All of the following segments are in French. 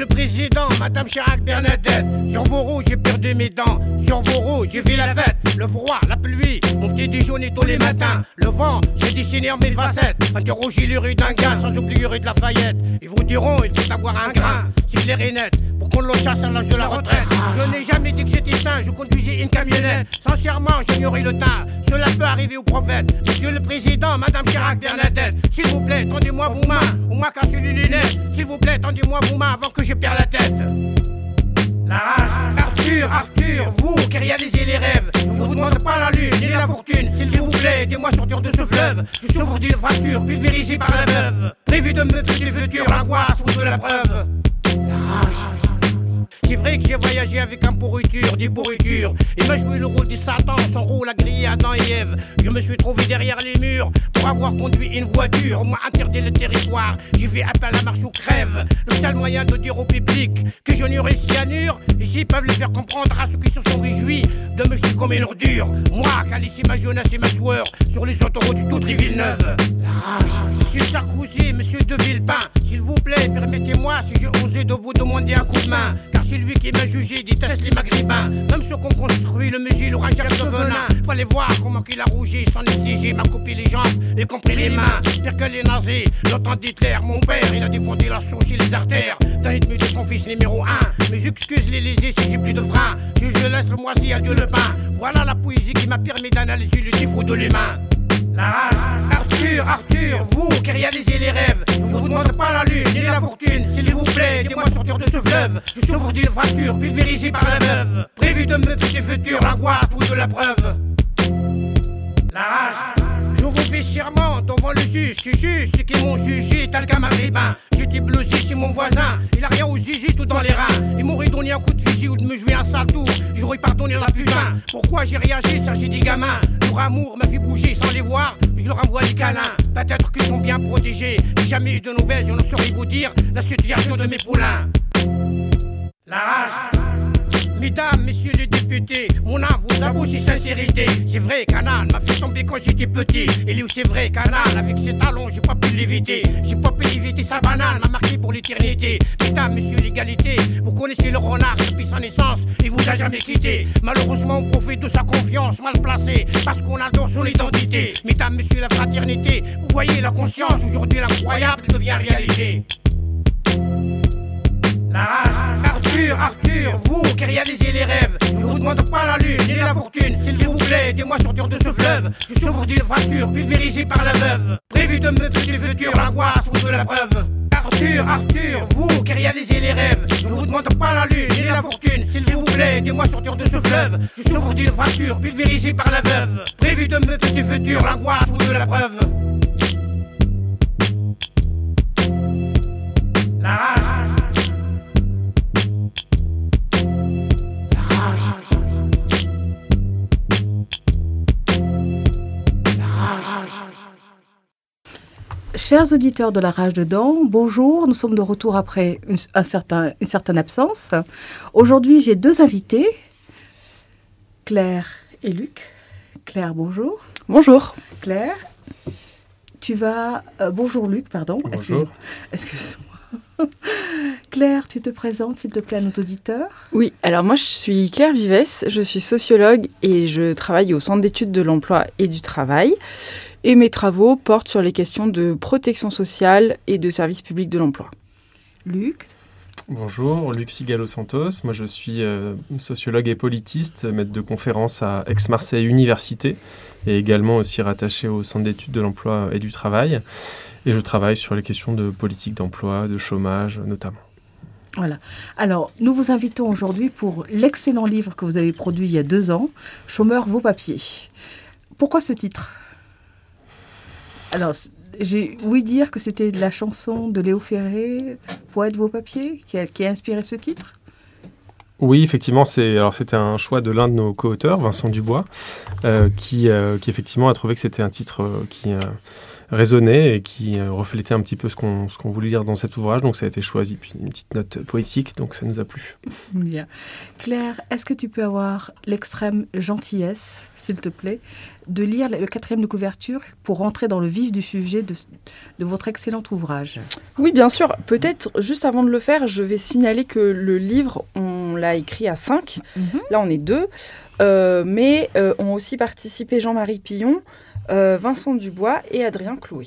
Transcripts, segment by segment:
le Président, Madame Chirac Bernadette. Sur vos roues, j'ai perdu mes dents. Sur vos roues, j'ai vu la fête. Le froid, la pluie, mon petit déjeuner tous les matins. Le vent, j'ai dessiné en mille facettes. Interrogez les rues d'un gars, sans oublier rue de Lafayette. Ils vous diront, il faut avoir un grain, c'est clair et net, pour qu'on le chasse à l'âge de la retraite. Je n'ai jamais dit que j'étais sain, je conduisais une camionnette. Sincèrement, j'ignorais le teint, cela peut arriver au prophète. Monsieur le Président, Madame Chirac Bernadette, s'il vous plaît, tendez-moi vos mains, ou moi cassez les lunettes. S'il vous plaît, tendez-moi vos mains avant que je perde la tête. La rage, Arthur, vous qui réalisez les rêves, je vous demande pas la lune ni la fortune, s'il vous plaît, aidez-moi sortir de ce fleuve. Je souffre d'une fracture, pulvérisée par la veuve. Prévu de me tuer du futur, l'angoisse ou de la preuve. La rage. C'est vrai que j'ai voyagé avec un pourriture, des pourritures. Il m'a joué le rôle du Satan, son rôle a grillé Adam et Ève. Je me suis trouvé derrière les murs pour avoir conduit une voiture. On m'a interdit le territoire, j'ai fait appel à la marche ou crève. Le seul moyen de dire au public que je n'aurai cyanure, ici peuvent le faire comprendre à ceux qui se sont réjouis de me jeter comme une ordure. Moi qui a laissé ma jeunesse et ma sueur sur les autoroutes de toutes les Villeneuve. La rage. Monsieur Sarkozy, monsieur de Villepin, s'il vous plaît, permettez-moi si j'ai osé de vous demander un coup de main. Car c'est lui qui m'a jugé, déteste les maghrébins. Même ceux qu'on construit le musée, l'orangère de venin. Fallait voir comment qu'il a rougi, sans exiger, m'a coupé les jambes, y compris les mains. Pire que les nazis, le temps d'Hitler, mon père, il a défendu la sauce et les artères d'un ennemi de son fils numéro 1. Mais j'excuse l'Élysée si j'ai plus de frein. Je laisse le moisi, adieu le pain. Voilà la poésie qui m'a permis d'analyser le défaut de l'humain. La rage, Arthur, vous qui réalisez les rêves, je vous demande pas la lune ni la fortune, s'il vous plaît, aidez-moi sortir de ce fleuve. Je souffre d'une fracture, pulvérisée par la veuve. Prévu de me tuer du futur, l'angoisse ou de la preuve. La rage. Je vous fais serment devant le juge qui juge ceux qui m'ont jugé tel qu'un maghrébin. J'étais blousé chez mon voisin, il a rien au zizi tout dans les reins. Il m'aurait donné un coup de fusil ou de me jouer un sale tour, j'aurais pardonné la putain. Pourquoi j'ai réagi, ça j'ai des gamins. Leur amour m'a fait bouger sans les voir, je leur envoie les câlins. Peut-être qu'ils sont bien protégés, j'ai jamais eu de nouvelles, je ne saurais vous dire la situation de mes poulains. La rage. Mesdames, messieurs les députés, mon âme vous avoue ses sincérités. C'est vrai qu'un âne m'a fait tomber quand j'étais petit. Et lui c'est vrai qu'un âne avec ses talons j'ai pas pu l'éviter. J'ai pas pu éviter sa banane, m'a marqué pour l'éternité. Mesdames, messieurs l'égalité, vous connaissez le renard depuis sa naissance, il vous a jamais quitté. Malheureusement on profite de sa confiance mal placée, parce qu'on adore son identité. Mesdames, messieurs la fraternité, vous voyez la conscience, aujourd'hui l'incroyable devient réalité. La rage, Arthur, vous qui réalisez les rêves, je vous demande pas la lune ni la fortune, s'il vous plaît, aidez-moi sortir de ce fleuve. Je souffre d'une fracture, pulvérisée par la veuve. Prévu de me tuer du futur, l'angoisse ou de la preuve. Arthur, vous qui réalisez les rêves, je vous demande pas la lune ni la fortune, s'il vous plaît, aidez-moi sortir de ce fleuve. Je souffre d'une fracture, pulvérisée par la veuve. Prévu de me tuer du futur, l'angoisse ou de la preuve. La rage. Chers auditeurs de La Rage dedans, bonjour, nous sommes de retour après une certaine absence. Aujourd'hui, j'ai deux invités, Claire et Luc. Claire, bonjour. Bonjour. Claire, tu vas... bonjour Luc, pardon. Bonjour. Excuse-moi. Claire, tu te présentes s'il te plaît à nos auditeurs? Oui, alors moi je suis Claire Vivès, je suis sociologue et je travaille au Centre d'études de l'emploi et du travail. Et mes travaux portent sur les questions de protection sociale et de service public de l'emploi. Luc. Bonjour, Luc Sigalo-Santos. Moi, je suis sociologue et politiste, maître de conférences à Aix-Marseille Université et également aussi rattaché au Centre d'études de l'emploi et du travail. Et je travaille sur les questions de politique d'emploi, de chômage notamment. Voilà. Alors, nous vous invitons aujourd'hui pour l'excellent livre que vous avez produit il y a 2 ans, « Chômeurs, vos papiers ». Pourquoi ce titre ? Alors, j'ai ouï dire que c'était la chanson de Léo Ferré, « Poète, vos papiers », qui a inspiré ce titre. Oui, effectivement, c'était un choix de l'un de nos co-auteurs, Vincent Dubois, qui effectivement a trouvé que c'était un titre qui résonnait et qui reflétait un petit peu ce qu'on voulait dire dans cet ouvrage. Donc ça a été choisi, puis une petite note poétique, donc ça nous a plu. Bien. Claire, est-ce que tu peux avoir l'extrême gentillesse, s'il te plaît, de lire le 4e de couverture pour rentrer dans le vif du sujet de votre excellent ouvrage? Oui, bien sûr. Peut-être, juste avant de le faire, je vais signaler que le livre, on l'a écrit à 5. Là, on est 2. Mais ont aussi participé Jean-Marie Pillon, Vincent Dubois et Adrien Clouet.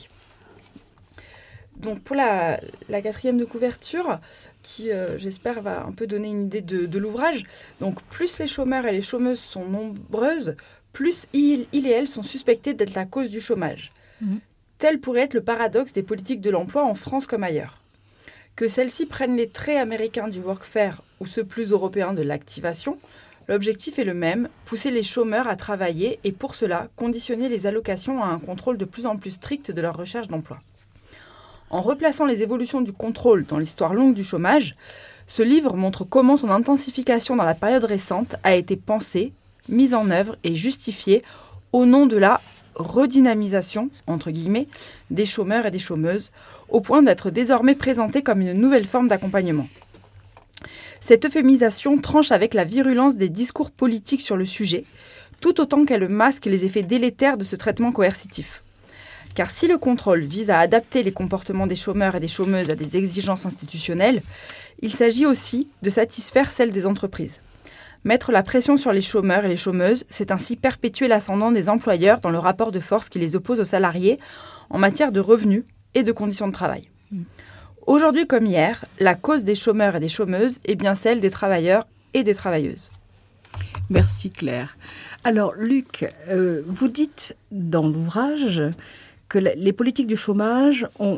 Donc, pour la 4e de couverture, qui, j'espère, va un peu donner une idée de l'ouvrage. Donc, plus les chômeurs et les chômeuses sont nombreuses, plus ils et elles sont suspectés d'être la cause du chômage. Tel pourrait être le paradoxe des politiques de l'emploi en France comme ailleurs. Que celles-ci prennent les traits américains du workfare ou ceux plus européens de l'activation, l'objectif est le même, pousser les chômeurs à travailler et pour cela, conditionner les allocations à un contrôle de plus en plus strict de leur recherche d'emploi. En replaçant les évolutions du contrôle dans l'histoire longue du chômage, ce livre montre comment son intensification dans la période récente a été pensée, mise en œuvre et justifiée au nom de la redynamisation, entre guillemets, des chômeurs et des chômeuses, au point d'être désormais présentée comme une nouvelle forme d'accompagnement. Cette euphémisation tranche avec la virulence des discours politiques sur le sujet, tout autant qu'elle masque les effets délétères de ce traitement coercitif. Car si le contrôle vise à adapter les comportements des chômeurs et des chômeuses à des exigences institutionnelles, il s'agit aussi de satisfaire celles des entreprises. Mettre la pression sur les chômeurs et les chômeuses, c'est ainsi perpétuer l'ascendant des employeurs dans le rapport de force qui les oppose aux salariés en matière de revenus et de conditions de travail. Aujourd'hui comme hier, la cause des chômeurs et des chômeuses est bien celle des travailleurs et des travailleuses. Merci Claire. Alors Luc, vous dites dans l'ouvrage que les politiques du chômage ont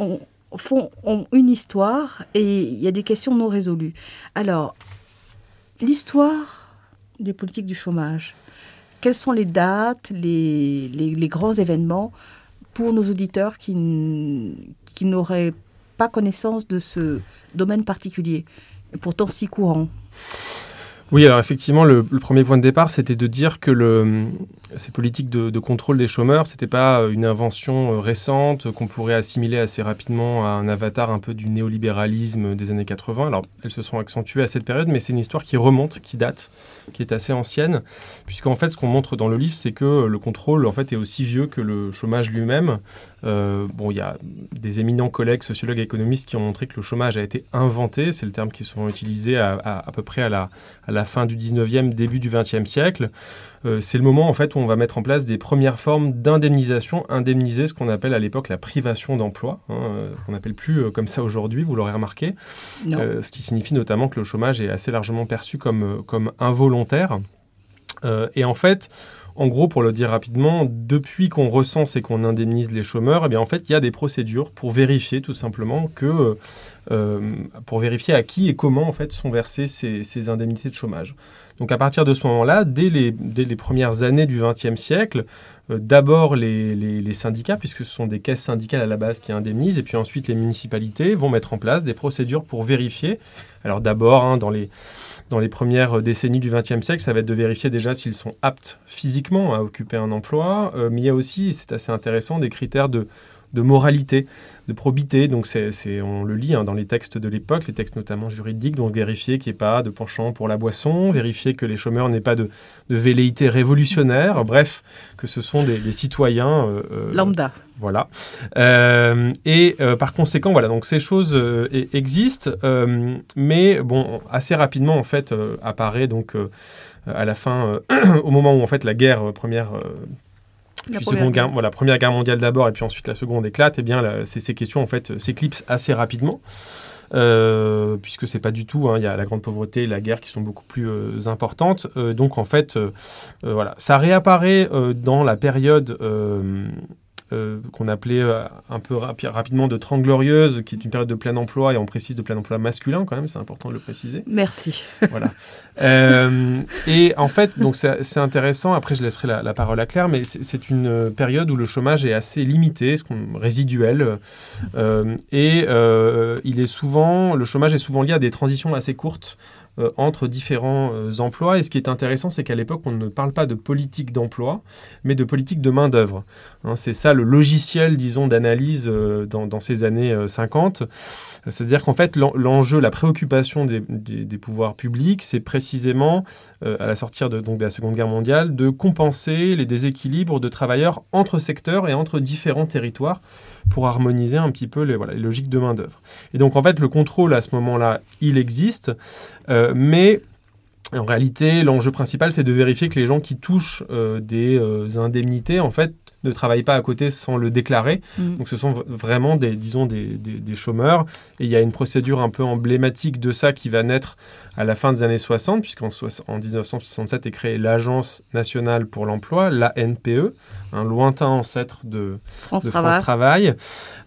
une histoire et il y a des questions non résolues. Alors, l'histoire des politiques du chômage, quelles sont les dates, les grands événements pour nos auditeurs qui n'auraient pas connaissance de ce domaine particulier, et pourtant si courant? Oui, alors effectivement, le premier point de départ, c'était de dire que ces politiques de contrôle des chômeurs, c'était pas une invention récente qu'on pourrait assimiler assez rapidement à un avatar un peu du néolibéralisme des années 80. Alors, elles se sont accentuées à cette période, mais c'est une histoire qui remonte, qui date, qui est assez ancienne, puisqu'en fait, ce qu'on montre dans le livre, c'est que le contrôle, en fait, est aussi vieux que le chômage lui-même. Il y a des éminents collègues sociologues et économistes qui ont montré que le chômage a été inventé. C'est le terme qui est souvent utilisé à peu près à la fin du 19e, début du 20e siècle. C'est le moment en fait où on va mettre en place des premières formes d'indemnisation, indemniser ce qu'on appelle à l'époque la privation d'emploi, qu'on n'appelle plus comme ça aujourd'hui, vous l'aurez remarqué. Ce qui signifie notamment que le chômage est assez largement perçu comme involontaire. Et en fait, en gros, pour le dire rapidement, depuis qu'on recense et qu'on indemnise les chômeurs, eh bien, en fait, il y a des procédures pour vérifier tout simplement pour vérifier à qui et comment en fait, sont versées ces indemnités de chômage. Donc à partir de ce moment-là, dès les premières années du XXe siècle, d'abord les syndicats, puisque ce sont des caisses syndicales à la base qui indemnisent, et puis ensuite les municipalités vont mettre en place des procédures pour vérifier. Alors d'abord, dans les premières décennies du XXe siècle, ça va être de vérifier déjà s'ils sont aptes physiquement à occuper un emploi, mais il y a aussi, c'est assez intéressant, des critères de moralité, de probité. Donc on le lit dans les textes de l'époque, les textes notamment juridiques, donc vérifier qu'il n'y ait pas de penchant pour la boisson, vérifier que les chômeurs n'aient pas de velléité révolutionnaire, bref, que ce sont des citoyens... lambda. Voilà. Par conséquent, voilà, donc ces choses existent, mais bon, assez rapidement, en fait, apparaît donc à la fin, au moment où en fait la guerre première... Première guerre mondiale d'abord et puis ensuite la seconde éclate, et bien ces questions en fait s'éclipsent assez rapidement, puisque c'est pas du tout, il y a la grande pauvreté et la guerre qui sont beaucoup plus importantes. Donc en fait, ça réapparaît dans la période qu'on appelait un peu rapidement de Trente Glorieuses, qui est une période de plein emploi, et on précise de plein emploi masculin quand même, c'est important de le préciser. Merci. Voilà. Et en fait, donc c'est intéressant, après je laisserai la parole à Claire, mais c'est une période où le chômage est assez limité, résiduel, le chômage est souvent lié à des transitions assez courtes, entre différents emplois. Et ce qui est intéressant, c'est qu'à l'époque, on ne parle pas de politique d'emploi, mais de politique de main-d'œuvre. C'est ça le logiciel, disons, d'analyse dans ces années 50. C'est-à-dire qu'en fait, l'enjeu, la préoccupation des pouvoirs publics, c'est précisément, à la sortie de la Seconde Guerre mondiale, de compenser les déséquilibres de travailleurs entre secteurs et entre différents territoires pour harmoniser un petit peu les logiques de main-d'œuvre. Et donc, en fait, le contrôle, à ce moment-là, il existe, mais en réalité, l'enjeu principal, c'est de vérifier que les gens qui touchent des indemnités, en fait, ne travaillent pas à côté sans le déclarer. Donc, ce sont vraiment des chômeurs. Et il y a une procédure un peu emblématique de ça qui va naître à la fin des années 60, puisqu'en 1967 est créée l'Agence nationale pour l'emploi, l'ANPE, un lointain ancêtre de France Travail.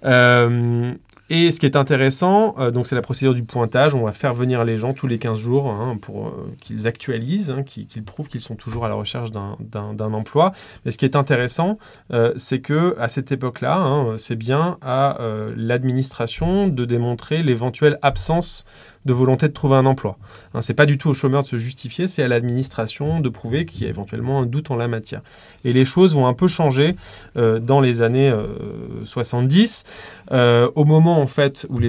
Et ce qui est intéressant, donc c'est la procédure du pointage. On va faire venir les gens tous les 15 jours pour qu'ils actualisent, qu'ils prouvent qu'ils sont toujours à la recherche d'un emploi. Mais ce qui est intéressant, c'est qu'à cette époque-là, c'est bien à l'administration de démontrer l'éventuelle absence de volonté de trouver un emploi. C'est pas du tout au chômeur de se justifier, c'est à l'administration de prouver qu'il y a éventuellement un doute en la matière. Et les choses vont un peu changer dans les années 70, au moment en fait où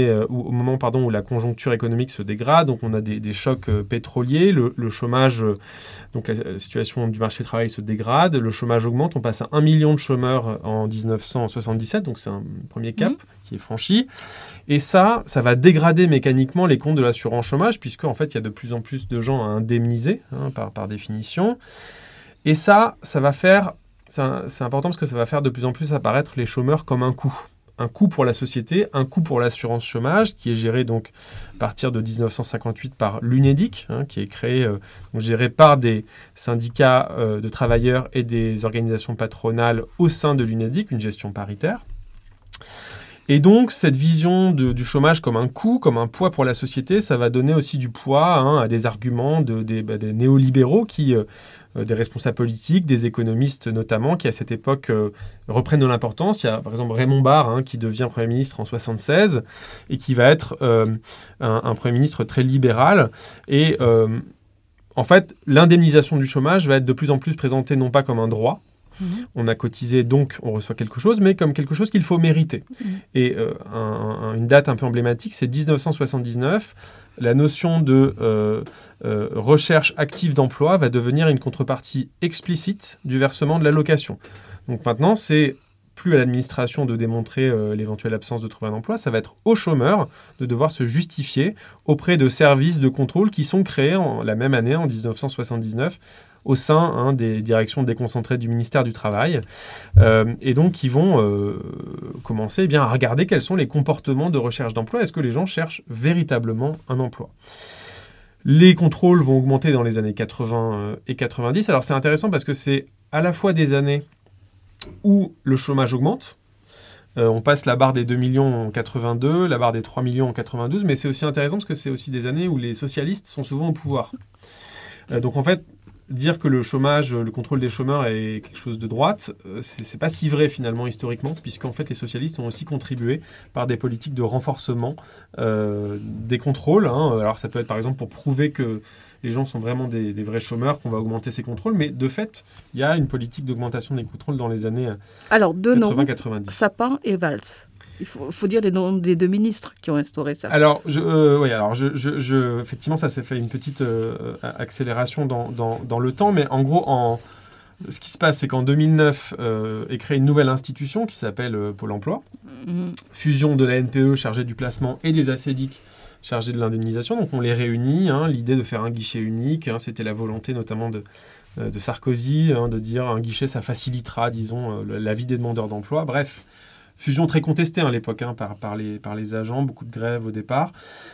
où la conjoncture économique se dégrade. Donc on a des chocs pétroliers, le chômage, donc la situation du marché du travail se dégrade, le chômage augmente, on passe à 1 million de chômeurs en 1977, donc c'est un premier cap qui est franchi. Et ça va dégrader mécaniquement les comptes de l'assurance chômage, puisque en fait, il y a de plus en plus de gens à indemniser, par définition. Et ça va faire, c'est important parce que ça va faire de plus en plus apparaître les chômeurs comme un coût. Un coût pour la société, un coût pour l'assurance chômage, qui est géré donc à partir de 1958 par l'UNEDIC, qui est créé, géré par des syndicats de travailleurs et des organisations patronales au sein de l'UNEDIC, une gestion paritaire. Et donc, cette vision du chômage comme un coût, comme un poids pour la société, ça va donner aussi du poids à des arguments des néolibéraux des responsables politiques, des économistes notamment, qui à cette époque reprennent de l'importance. Il y a par exemple Raymond Barre qui devient Premier ministre en 1976 et qui va être un Premier ministre très libéral. Et en fait, l'indemnisation du chômage va être de plus en plus présentée non pas comme un droit, on a cotisé, donc on reçoit quelque chose, mais comme quelque chose qu'il faut mériter. Et une date un peu emblématique, c'est 1979. La notion de recherche active d'emploi va devenir une contrepartie explicite du versement de l'allocation. Donc maintenant, c'est plus à l'administration de démontrer l'éventuelle absence de trouver un emploi, ça va être aux chômeurs de devoir se justifier auprès de services de contrôle qui sont créés la même année, en 1979, au sein des directions déconcentrées du ministère du Travail, et donc qui vont commencer à regarder quels sont les comportements de recherche d'emploi. Est-ce que les gens cherchent véritablement un emploi ? Les contrôles vont augmenter dans les années 80 et 90. Alors c'est intéressant parce que c'est à la fois des années où le chômage augmente. On passe la barre des 2 millions en 82, la barre des 3 millions en 92, mais c'est aussi intéressant parce que c'est aussi des années où les socialistes sont souvent au pouvoir. Donc en fait, dire que le chômage, le contrôle des chômeurs est quelque chose de droite, c'est pas si vrai finalement historiquement, puisqu'en fait les socialistes ont aussi contribué par des politiques de renforcement des contrôles. Alors ça peut être par exemple pour prouver que les gens sont vraiment des vrais chômeurs qu'on va augmenter ces contrôles, mais de fait, il y a une politique d'augmentation des contrôles dans les années 80-90. Sapin et Valls. Il faut dire les noms des deux ministres qui ont instauré ça. Alors, effectivement, ça s'est fait une petite accélération dans le temps, mais en gros, ce qui se passe, c'est qu'en 2009 est créée une nouvelle institution qui s'appelle Pôle emploi, fusion de la NPE chargée du placement et des ACEDIC chargés de l'indemnisation. Donc on les réunit, l'idée de faire un guichet unique, c'était la volonté notamment de Sarkozy, de dire un guichet, ça facilitera, disons, la vie des demandeurs d'emploi. Bref, fusion très contestée à l'époque par les agents, beaucoup de grèves au départ.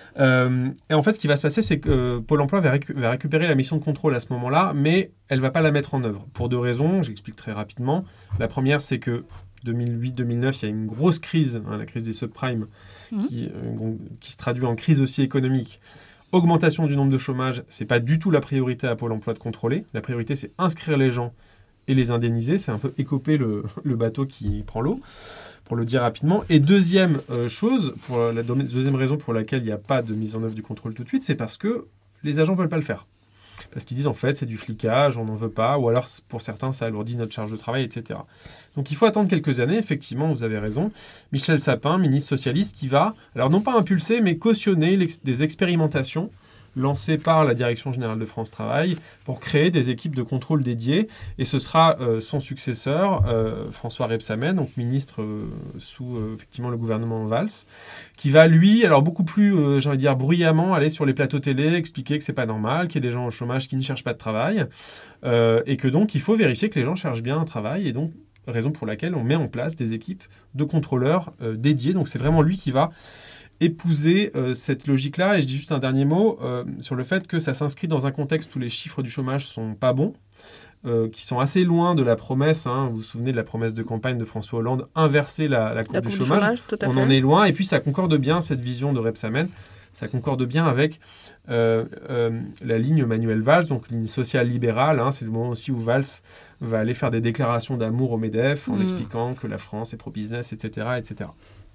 Et en fait, ce qui va se passer, c'est que Pôle emploi va récupérer la mission de contrôle à ce moment-là, mais elle ne va pas la mettre en œuvre. Pour deux raisons, j'explique très rapidement. La première, c'est que 2008-2009, il y a une grosse crise, la crise des subprimes, qui se traduit en crise aussi économique. Augmentation du nombre de chômage, ce n'est pas du tout la priorité à Pôle emploi de contrôler. La priorité, c'est inscrire les gens et les indemniser. C'est un peu écoper le bateau qui prend l'eau, pour le dire rapidement. Et deuxième chose, deuxième raison pour laquelle il n'y a pas de mise en œuvre du contrôle tout de suite, c'est parce que les agents ne veulent pas le faire. Parce qu'ils disent, en fait, c'est du flicage, on n'en veut pas, ou alors, pour certains, ça alourdit notre charge de travail, etc. Donc, il faut attendre quelques années, effectivement, vous avez raison. Michel Sapin, ministre socialiste, qui va, alors non pas impulser, mais cautionner des expérimentations lancées par la Direction générale de France Travail pour créer des équipes de contrôle dédiées. Et ce sera son successeur, François Rebsamen, donc ministre sous effectivement le gouvernement Valls, qui va, lui, alors beaucoup plus, j'ai envie de dire, bruyamment, aller sur les plateaux télé, expliquer que c'est pas normal, qu'il y ait des gens au chômage qui ne cherchent pas de travail, et que donc il faut vérifier que les gens cherchent bien un travail, et donc raison pour laquelle on met en place des équipes de contrôleurs dédiés. Donc c'est vraiment lui qui va épouser cette logique-là. Et je dis juste un dernier mot sur le fait que ça s'inscrit dans un contexte où les chiffres du chômage sont pas bons, qui sont assez loin de la promesse, vous vous souvenez de la promesse de campagne de François Hollande, inverser la courbe du chômage. On en est loin, et puis ça concorde bien, cette vision de Rebsamen, ça concorde bien avec la ligne Manuel Valls, donc ligne sociale libérale. C'est le moment aussi où Valls va aller faire des déclarations d'amour au MEDEF en expliquant que la France est pro-business, etc., etc.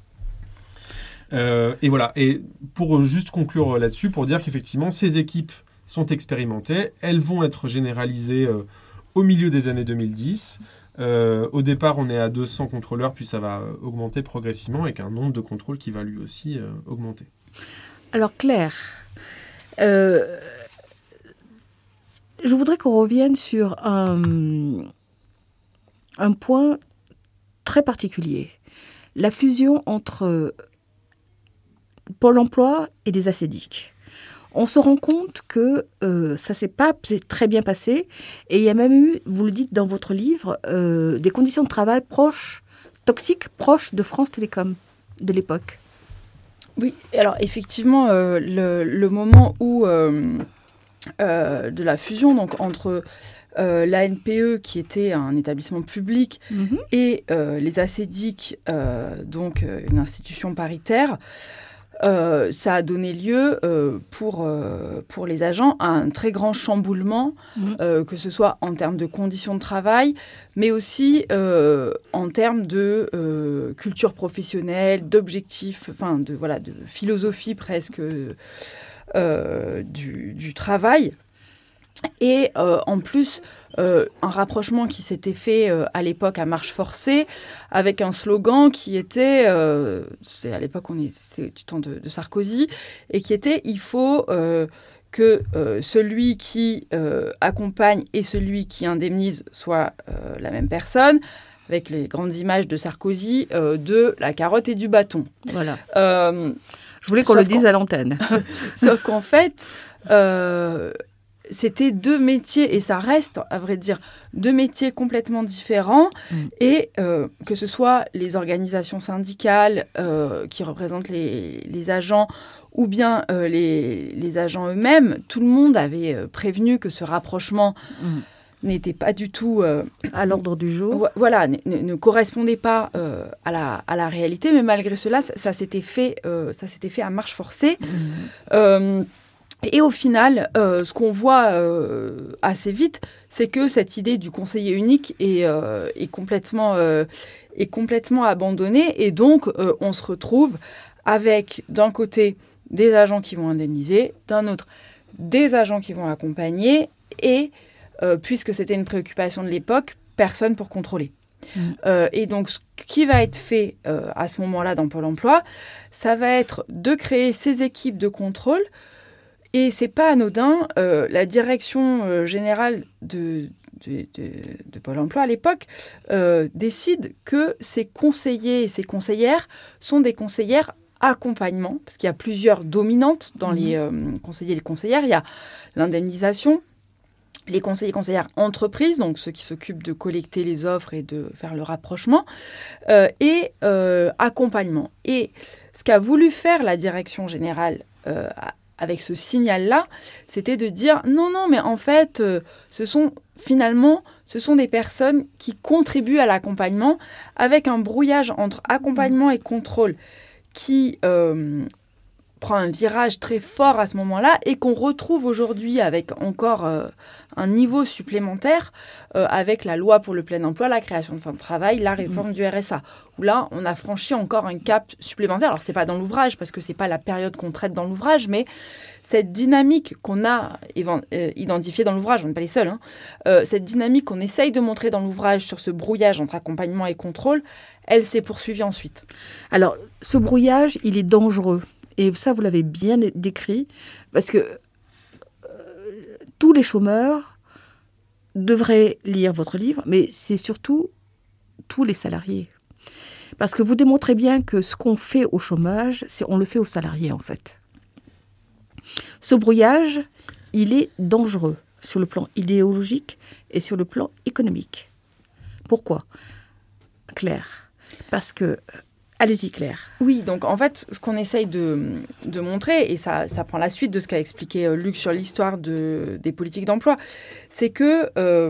Et voilà. Et pour juste conclure là-dessus, pour dire qu'effectivement, ces équipes sont expérimentées, elles vont être généralisées au milieu des années 2010. Au départ, on est à 200 contrôleurs, puis ça va augmenter progressivement avec un nombre de contrôles qui va lui aussi augmenter. Alors Claire, je voudrais qu'on revienne sur un point très particulier. La fusion entre Pôle emploi et des ACEDIC. On se rend compte que ça ne s'est pas très bien passé, et il y a même eu, vous le dites dans votre livre, des conditions de travail toxiques, proches de France Télécom de l'époque. Oui, alors effectivement, le moment où de la fusion donc, entre l'ANPE, qui était un établissement public, et les ACEDIC, donc une institution paritaire, ça a donné lieu pour les agents à un très grand chamboulement, que ce soit en termes de conditions de travail, mais aussi en termes de culture professionnelle, d'objectifs, de philosophie presque du travail. Et en plus, un rapprochement qui s'était fait à l'époque à marche forcée, avec un slogan qui était, à l'époque c'était du temps de Sarkozy, et qui était « il faut que celui qui accompagne et celui qui indemnise soient la même personne », avec les grandes images de Sarkozy, de la carotte et du bâton. Voilà. Je voulais qu'on le dise à l'antenne. Sauf qu'en fait... c'était deux métiers, et ça reste, à vrai dire, deux métiers complètement différents, et que ce soit les organisations syndicales qui représentent les agents, ou bien les agents eux-mêmes, tout le monde avait prévenu que ce rapprochement n'était pas du tout... à l'ordre du jour. Voilà, ne correspondait pas à la réalité, mais malgré cela, ça s'était fait à marche forcée. Et au final, ce qu'on voit assez vite, c'est que cette idée du conseiller unique est complètement abandonnée. Et donc, on se retrouve avec, d'un côté, des agents qui vont indemniser, d'un autre, des agents qui vont accompagner, et, puisque c'était une préoccupation de l'époque, personne pour contrôler. Et donc, ce qui va être fait à ce moment-là dans Pôle emploi, ça va être de créer ces équipes de contrôle. Et c'est pas anodin, la direction générale de Pôle emploi à l'époque décide que ces conseillers et ces conseillères sont des conseillères accompagnement, parce qu'il y a plusieurs dominantes dans les conseillers et les conseillères. Il y a l'indemnisation, les conseillers et conseillères entreprises, donc ceux qui s'occupent de collecter les offres et de faire le rapprochement, et accompagnement. Et ce qu'a voulu faire la direction générale avec ce signal-là, c'était de dire non, mais en fait, ce sont des personnes qui contribuent à l'accompagnement, avec un brouillage entre accompagnement et contrôle qui prend un virage très fort à ce moment-là et qu'on retrouve aujourd'hui avec encore un niveau supplémentaire avec la loi pour le plein emploi, la création de fonds de travail, la réforme du RSA, où là, on a franchi encore un cap supplémentaire. Alors, ce n'est pas dans l'ouvrage, parce que ce n'est pas la période qu'on traite dans l'ouvrage, mais cette dynamique qu'on a identifiée dans l'ouvrage, on n'est pas les seuls, cette dynamique qu'on essaye de montrer dans l'ouvrage sur ce brouillage entre accompagnement et contrôle, elle s'est poursuivie ensuite. Alors, ce brouillage, il est dangereux. Et ça, vous l'avez bien décrit, parce que tous les chômeurs devraient lire votre livre, mais c'est surtout tous les salariés. Parce que vous démontrez bien que ce qu'on fait au chômage, on le fait aux salariés, en fait. Ce brouillage, il est dangereux sur le plan idéologique et sur le plan économique. Pourquoi ? Claire, parce que... Allez-y, Claire. Oui, donc en fait, ce qu'on essaye de montrer, et ça prend la suite de ce qu'a expliqué Luc sur l'histoire des politiques d'emploi, c'est que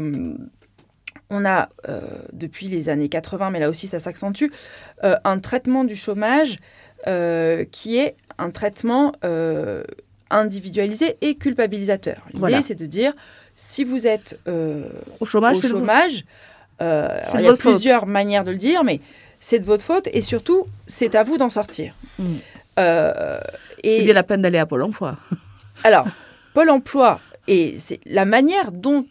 on a, depuis les années 80, mais là aussi ça s'accentue, un traitement du chômage qui est un traitement individualisé et culpabilisateur. L'idée, c'est de dire, si vous êtes au chômage, il y a plusieurs manières de le dire, mais c'est de votre faute et surtout, c'est à vous d'en sortir. C'est bien la peine d'aller à Pôle emploi. Alors, Pôle emploi, et c'est la manière dont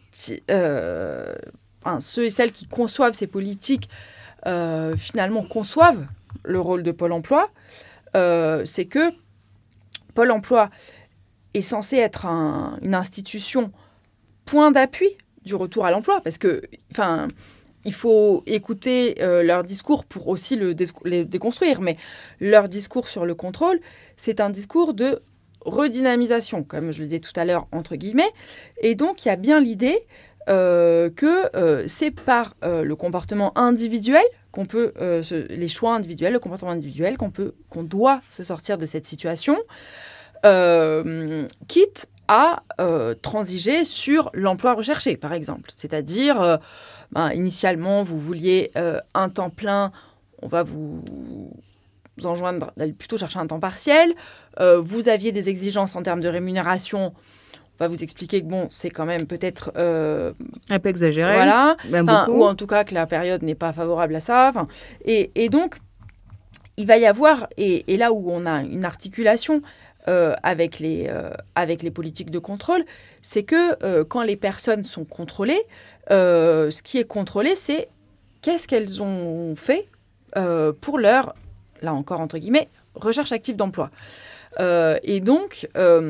ceux et celles qui conçoivent ces politiques, finalement, conçoivent le rôle de Pôle emploi, c'est que Pôle emploi est censé être une institution point d'appui du retour à l'emploi, parce que, il faut écouter leur discours pour aussi les déconstruire. Mais leur discours sur le contrôle, c'est un discours de redynamisation, comme je le disais tout à l'heure, entre guillemets. Et donc, il y a bien l'idée que c'est par le comportement individuel qu'on peut, les choix individuels, le comportement individuel, qu'on doit se sortir de cette situation, quitte à transiger sur l'emploi recherché, par exemple. C'est-à-dire... initialement, vous vouliez un temps plein, on va vous enjoindre d'aller plutôt chercher un temps partiel. Vous aviez des exigences en termes de rémunération. On va vous expliquer que c'est quand même peut-être... un peu exagéré. Voilà. Même beaucoup. Ou en tout cas que la période n'est pas favorable à ça. Et donc, il va y avoir... Et là où on a une articulation avec les politiques de contrôle, c'est que quand les personnes sont contrôlées, ce qui est contrôlé, c'est qu'est-ce qu'elles ont fait pour leur, là encore entre guillemets, recherche active d'emploi. Et donc,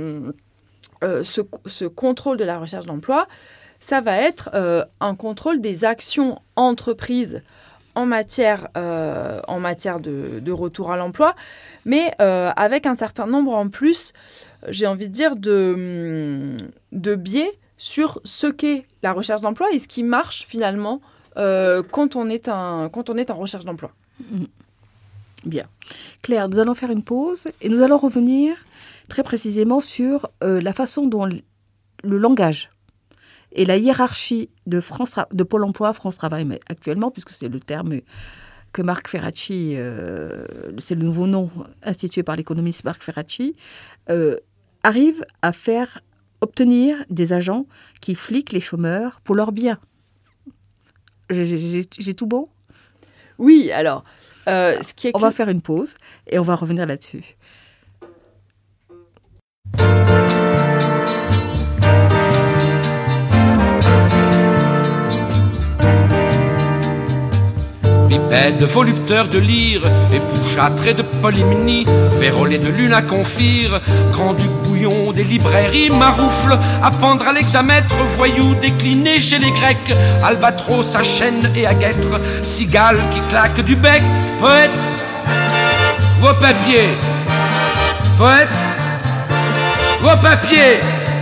ce contrôle de la recherche d'emploi, ça va être un contrôle des actions entreprises en matière de retour à l'emploi, mais avec un certain nombre en plus, j'ai envie de dire, de biais sur ce qu'est la recherche d'emploi et ce qui marche finalement quand on est en recherche d'emploi. Bien. Claire, nous allons faire une pause et nous allons revenir très précisément sur la façon dont le langage et la hiérarchie de Pôle emploi, France Travail, mais actuellement, puisque c'est le terme que Marc Ferracci, c'est le nouveau nom institué par l'économiste Marc Ferracci, arrive à obtenir des agents qui fliquent les chômeurs pour leur bien. J'ai tout beau ? Oui, alors, on va faire une pause et on va revenir là-dessus. Bipède, volupteur de lyre, épouchâtré de polymnie, vérolé de lune à confire, grand duc bouillon des librairies, maroufle, à pendre à l'hexamètre, voyou décliné chez les Grecs, albatros à chaîne et à guêtre, cigale qui claque du bec, poète, vos papiers, poète, vos papiers.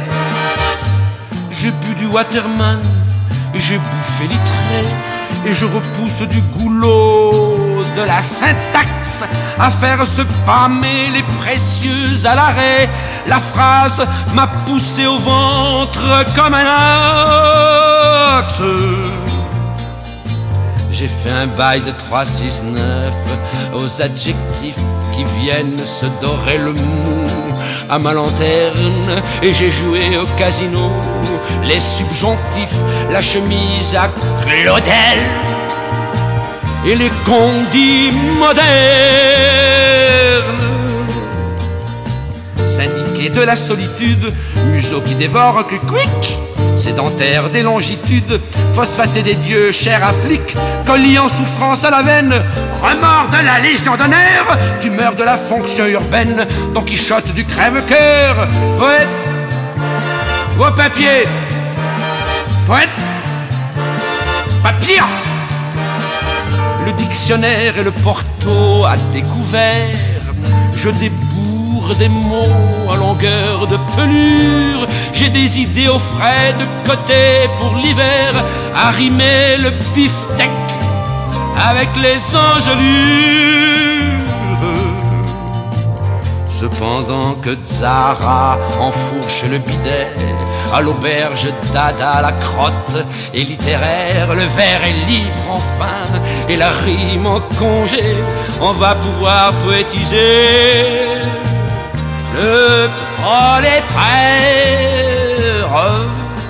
J'ai bu du Waterman, et j'ai bouffé l'itré, et je repousse du goulot de la syntaxe à faire se pâmer les précieux à l'arrêt. La phrase m'a poussé au ventre comme un axe. J'ai fait un bail de 3-6-9 aux adjectifs qui viennent se dorer le mou à ma lanterne, et j'ai joué au casino les subjonctifs, la chemise à Claudel et les condits modernes. Syndiqué de la solitude, museau qui dévore quick, sédentaire des longitudes, phosphaté des dieux, chair à flic, colis en souffrance à la veine, remords de la Légion d'honneur, tumeur de la fonction urbaine, Don Quichotte du crève-cœur, poète au papier, poète, papier. Le dictionnaire et le porto à découvert, je débourre des mots à longueur de pelure. J'ai des idées au frais de côté pour l'hiver, à rimer le beefsteak avec les engelures. Cependant que Zara enfourche le bidet, à l'auberge Dada la crotte est littéraire, le vers est libre enfin, et la rime en congé, on va pouvoir poétiser le prolétaire.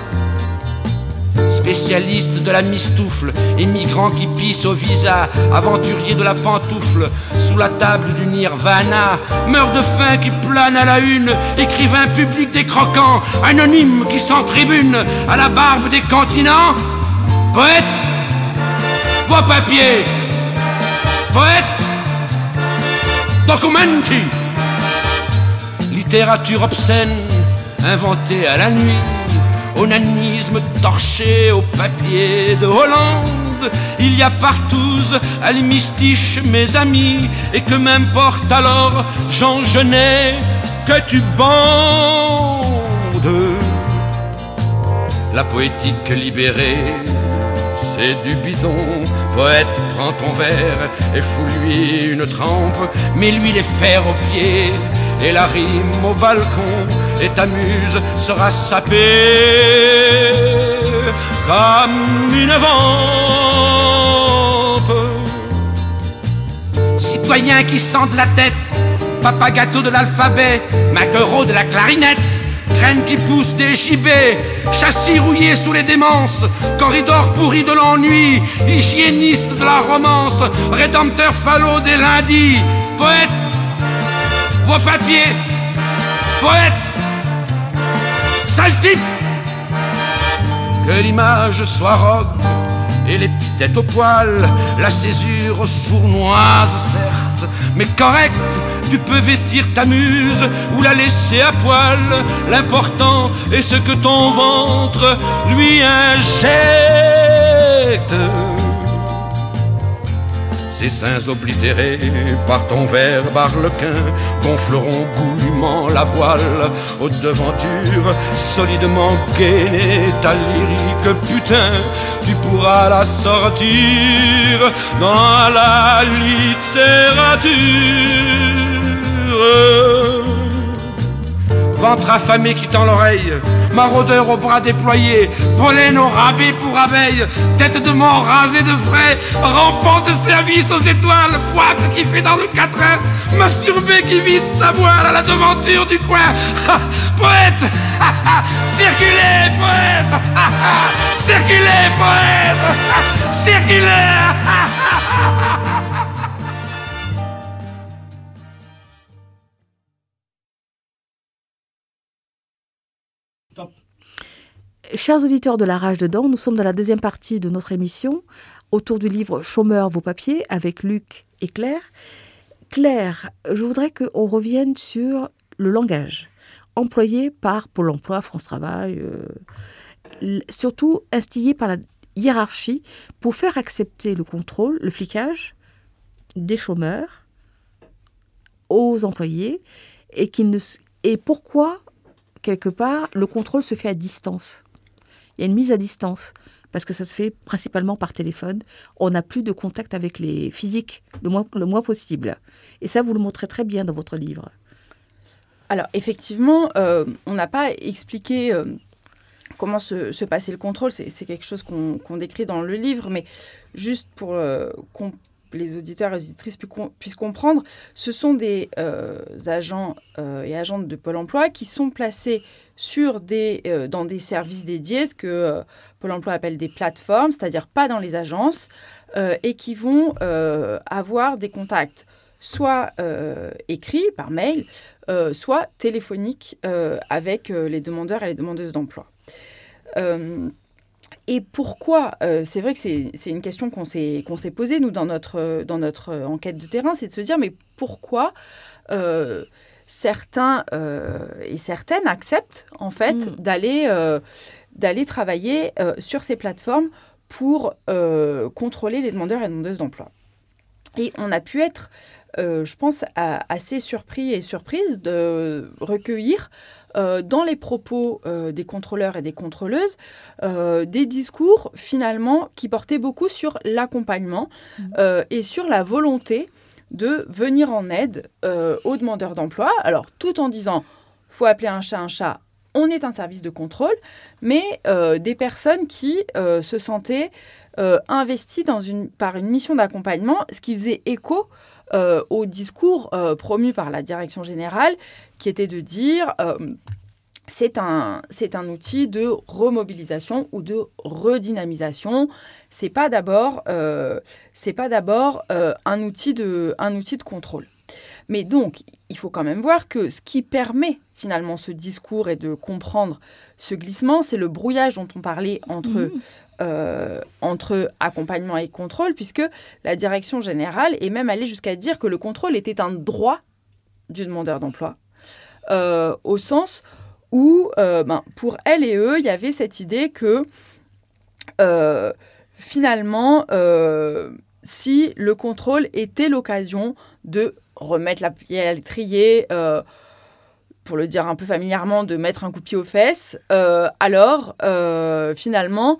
Spécialiste de la mistoufle, émigrant qui pisse au visa, aventurier de la pantoufle, sous la table du nirvana, meurt de faim qui plane à la une, écrivain public des croquants, anonyme qui s'entribune à la barbe des continents, poète, voix papier, poète, documenti, littérature obscène, inventée à la nuit, onanisme torché au papier de Hollande. Il y a partout à l'hémistiche mes amis, et que m'importe alors, Jean Genet, que tu bandes. La poétique libérée, c'est du bidon. Poète, prends ton verre et fous-lui une trempe, mets-lui les fers aux pieds et la rime au balcon, et ta muse sera sapée comme une vampe. Citoyen qui sent de la tête, papa gâteau de l'alphabet, maquereau de la clarinette, graines qui poussent des gibets, châssis rouillé sous les démences, corridor pourri de l'ennui, hygiéniste de la romance, rédempteur falot des lundis, poète, vos papiers, poète, sale type. Que l'image soit rogue et l'épithète au poil, la césure sournoise certes, mais correcte. Tu peux vêtir ta muse ou la laisser à poil. L'important est ce que ton ventre lui injecte. Ces seins oblitérés par ton verbe arlequin gonfleront goulûment la voile aux devantures, solidement gainée ta lyrique putain. Tu pourras la sortir dans la littérature. Ventre affamé qui tend l'oreille, maraudeur aux bras déployés, pollen au rabais pour abeilles, tête de mort rasée de frais, rampant de service aux étoiles, poivre qui fait dans le quatrain, masturbé qui vide sa voile à la devanture du coin. Poète, circulez, poète, circulez, poète, circulez. Chers auditeurs de La Rage dedans, nous sommes dans la deuxième partie de notre émission autour du livre Chômeurs, vos papiers avec Luc et Claire. Claire, je voudrais qu'on revienne sur le langage employé par Pôle emploi, France Travail, surtout instillé par la hiérarchie pour faire accepter le contrôle, le flicage des chômeurs aux employés et pourquoi, quelque part, le contrôle se fait à distance. Il y a une mise à distance, parce que ça se fait principalement par téléphone. On n'a plus de contact avec les physiques le moins possible. Et ça, vous le montrez très bien dans votre livre. Alors, effectivement, on n'a pas expliqué comment se passait le contrôle. C'est quelque chose qu'on décrit dans le livre, mais juste pour qu'on les auditeurs et les auditrices puissent comprendre, ce sont des agents et agentes de Pôle emploi qui sont placés dans des services dédiés, ce que Pôle emploi appelle des plateformes, c'est-à-dire pas dans les agences, et qui vont avoir des contacts soit écrits par mail, soit téléphoniques avec les demandeurs et les demandeuses d'emploi. Et pourquoi c'est vrai que c'est une question qu'on s'est posée, nous, dans notre enquête de terrain, c'est de se dire, mais pourquoi certains et certaines acceptent, en fait, d'aller travailler sur ces plateformes pour contrôler les demandeurs et demandeuses d'emploi. Et on a pu être, je pense, assez surpris et surprise de recueillir dans les propos des contrôleurs et des contrôleuses, des discours finalement qui portaient beaucoup sur l'accompagnement et sur la volonté de venir en aide aux demandeurs d'emploi. Alors, tout en disant, faut appeler un chat, on est un service de contrôle, mais des personnes qui se sentaient investies par une mission d'accompagnement, ce qui faisait écho au discours promu par la direction générale, qui était de dire c'est un outil de remobilisation ou de redynamisation. C'est pas d'abord un outil de contrôle. Mais donc, il faut quand même voir que ce qui permet finalement ce discours et de comprendre ce glissement, c'est le brouillage dont on parlait entre accompagnement et contrôle, puisque la direction générale est même allée jusqu'à dire que le contrôle était un droit du demandeur d'emploi, au sens où, pour elle et eux, il y avait cette idée que, finalement, si le contrôle était l'occasion de remettre la pied à l'étrier, pour le dire un peu familièrement, de mettre un coup de pied aux fesses, alors, finalement,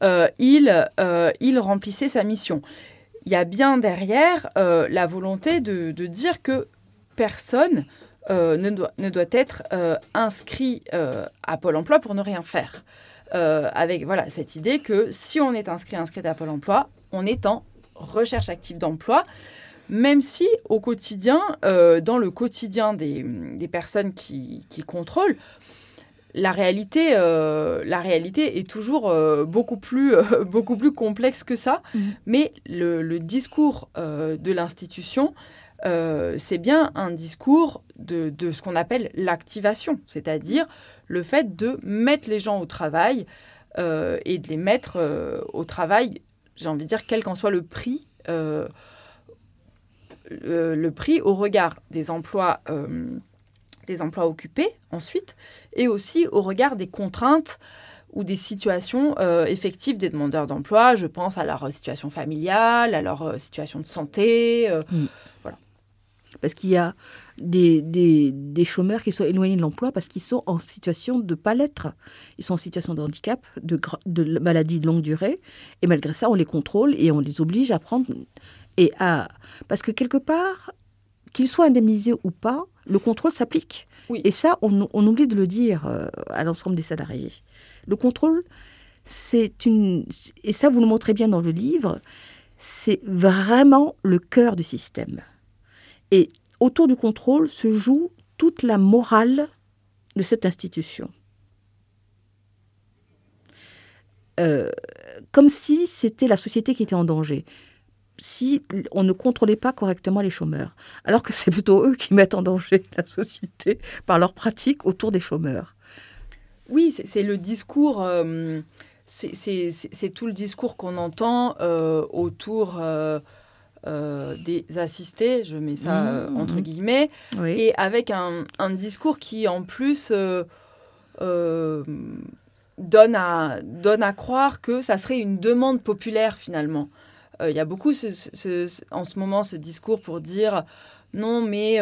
il remplissait sa mission. Il y a bien derrière la volonté de dire que personne ne doit être inscrit à Pôle emploi pour ne rien faire. Avec cette idée que si on est inscrit à Pôle emploi, on est en recherche active d'emploi, même si au quotidien, dans le quotidien des personnes qui contrôlent, la réalité est toujours beaucoup plus complexe que ça. Mais le discours de l'institution, c'est bien un discours de ce qu'on appelle l'activation, c'est-à-dire le fait de mettre les gens au travail et de les mettre au travail, j'ai envie de dire, quel qu'en soit le prix au regard des emplois occupés ensuite, et aussi au regard des contraintes ou des situations effectives des demandeurs d'emploi. Je pense à leur situation familiale, à leur situation de santé. Voilà. Parce qu'il y a des chômeurs qui sont éloignés de l'emploi parce qu'ils sont en situation de ne pas l'être. Ils sont en situation de handicap, de maladie de longue durée. Et malgré ça, on les contrôle et on les oblige à prendre... Parce que quelque part, qu'ils soient indemnisés ou pas, le contrôle s'applique. Oui. Et ça, on oublie de le dire à l'ensemble des salariés. Le contrôle, et ça vous le montrez bien dans le livre, c'est vraiment le cœur du système. Et autour du contrôle se joue toute la morale de cette institution. Comme si c'était la société qui était en danger. Si on ne contrôlait pas correctement les chômeurs. Alors que c'est plutôt eux qui mettent en danger la société par leurs pratiques autour des chômeurs. Oui, c'est le discours... c'est tout le discours qu'on entend autour... des assistés, je mets ça entre guillemets, oui. Et avec un discours qui en plus donne à croire que ça serait une demande populaire finalement. Il y a beaucoup en ce moment ce discours pour dire non mais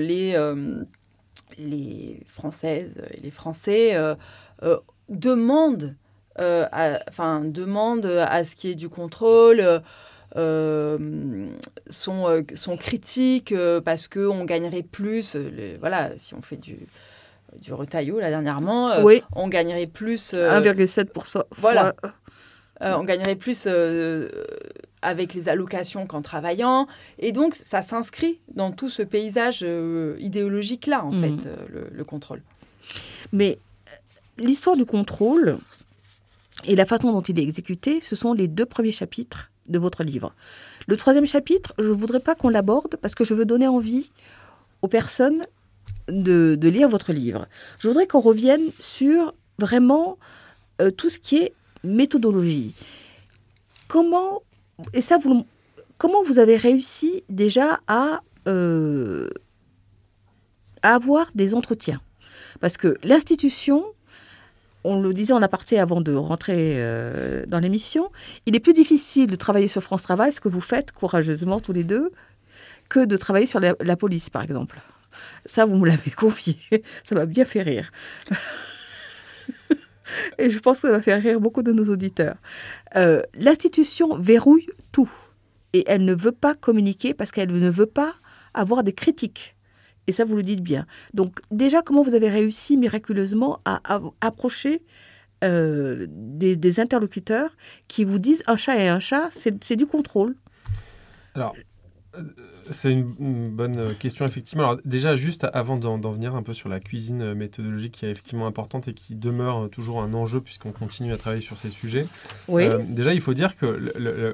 les Françaises et les Français demandent à ce qu'il y ait du contrôle. Sont critiques parce qu'on gagnerait plus. Si on fait du Retailleau, là, dernièrement, Oui. on gagnerait plus... 1,7%. Voilà. On gagnerait plus avec les allocations qu'en travaillant. Et donc, ça s'inscrit dans tout ce paysage idéologique-là, en fait, le contrôle. Mais l'histoire du contrôle et la façon dont il est exécuté, ce sont les 2 premiers chapitres de votre livre. Le 3e chapitre, je ne voudrais pas qu'on l'aborde parce que je veux donner envie aux personnes de lire votre livre. Je voudrais qu'on revienne sur vraiment tout ce qui est méthodologie. Comment vous avez réussi déjà à avoir des entretiens? Parce que l'institution, on le disait en aparté avant de rentrer dans l'émission, il est plus difficile de travailler sur France Travail, ce que vous faites courageusement tous les deux, que de travailler sur la police, par exemple. Ça, vous me l'avez confié. Ça m'a bien fait rire. Et je pense que ça va faire rire beaucoup de nos auditeurs. L'institution verrouille tout. Et elle ne veut pas communiquer parce qu'elle ne veut pas avoir des critiques. Et ça, vous le dites bien. Donc, déjà, comment vous avez réussi miraculeusement à approcher des interlocuteurs qui vous disent un chat est un chat, c'est du contrôle? Alors, c'est une bonne question, effectivement. Alors, déjà, juste avant d'en venir un peu sur la cuisine méthodologique qui est effectivement importante et qui demeure toujours un enjeu puisqu'on continue à travailler sur ces sujets. Oui. Déjà, il faut dire que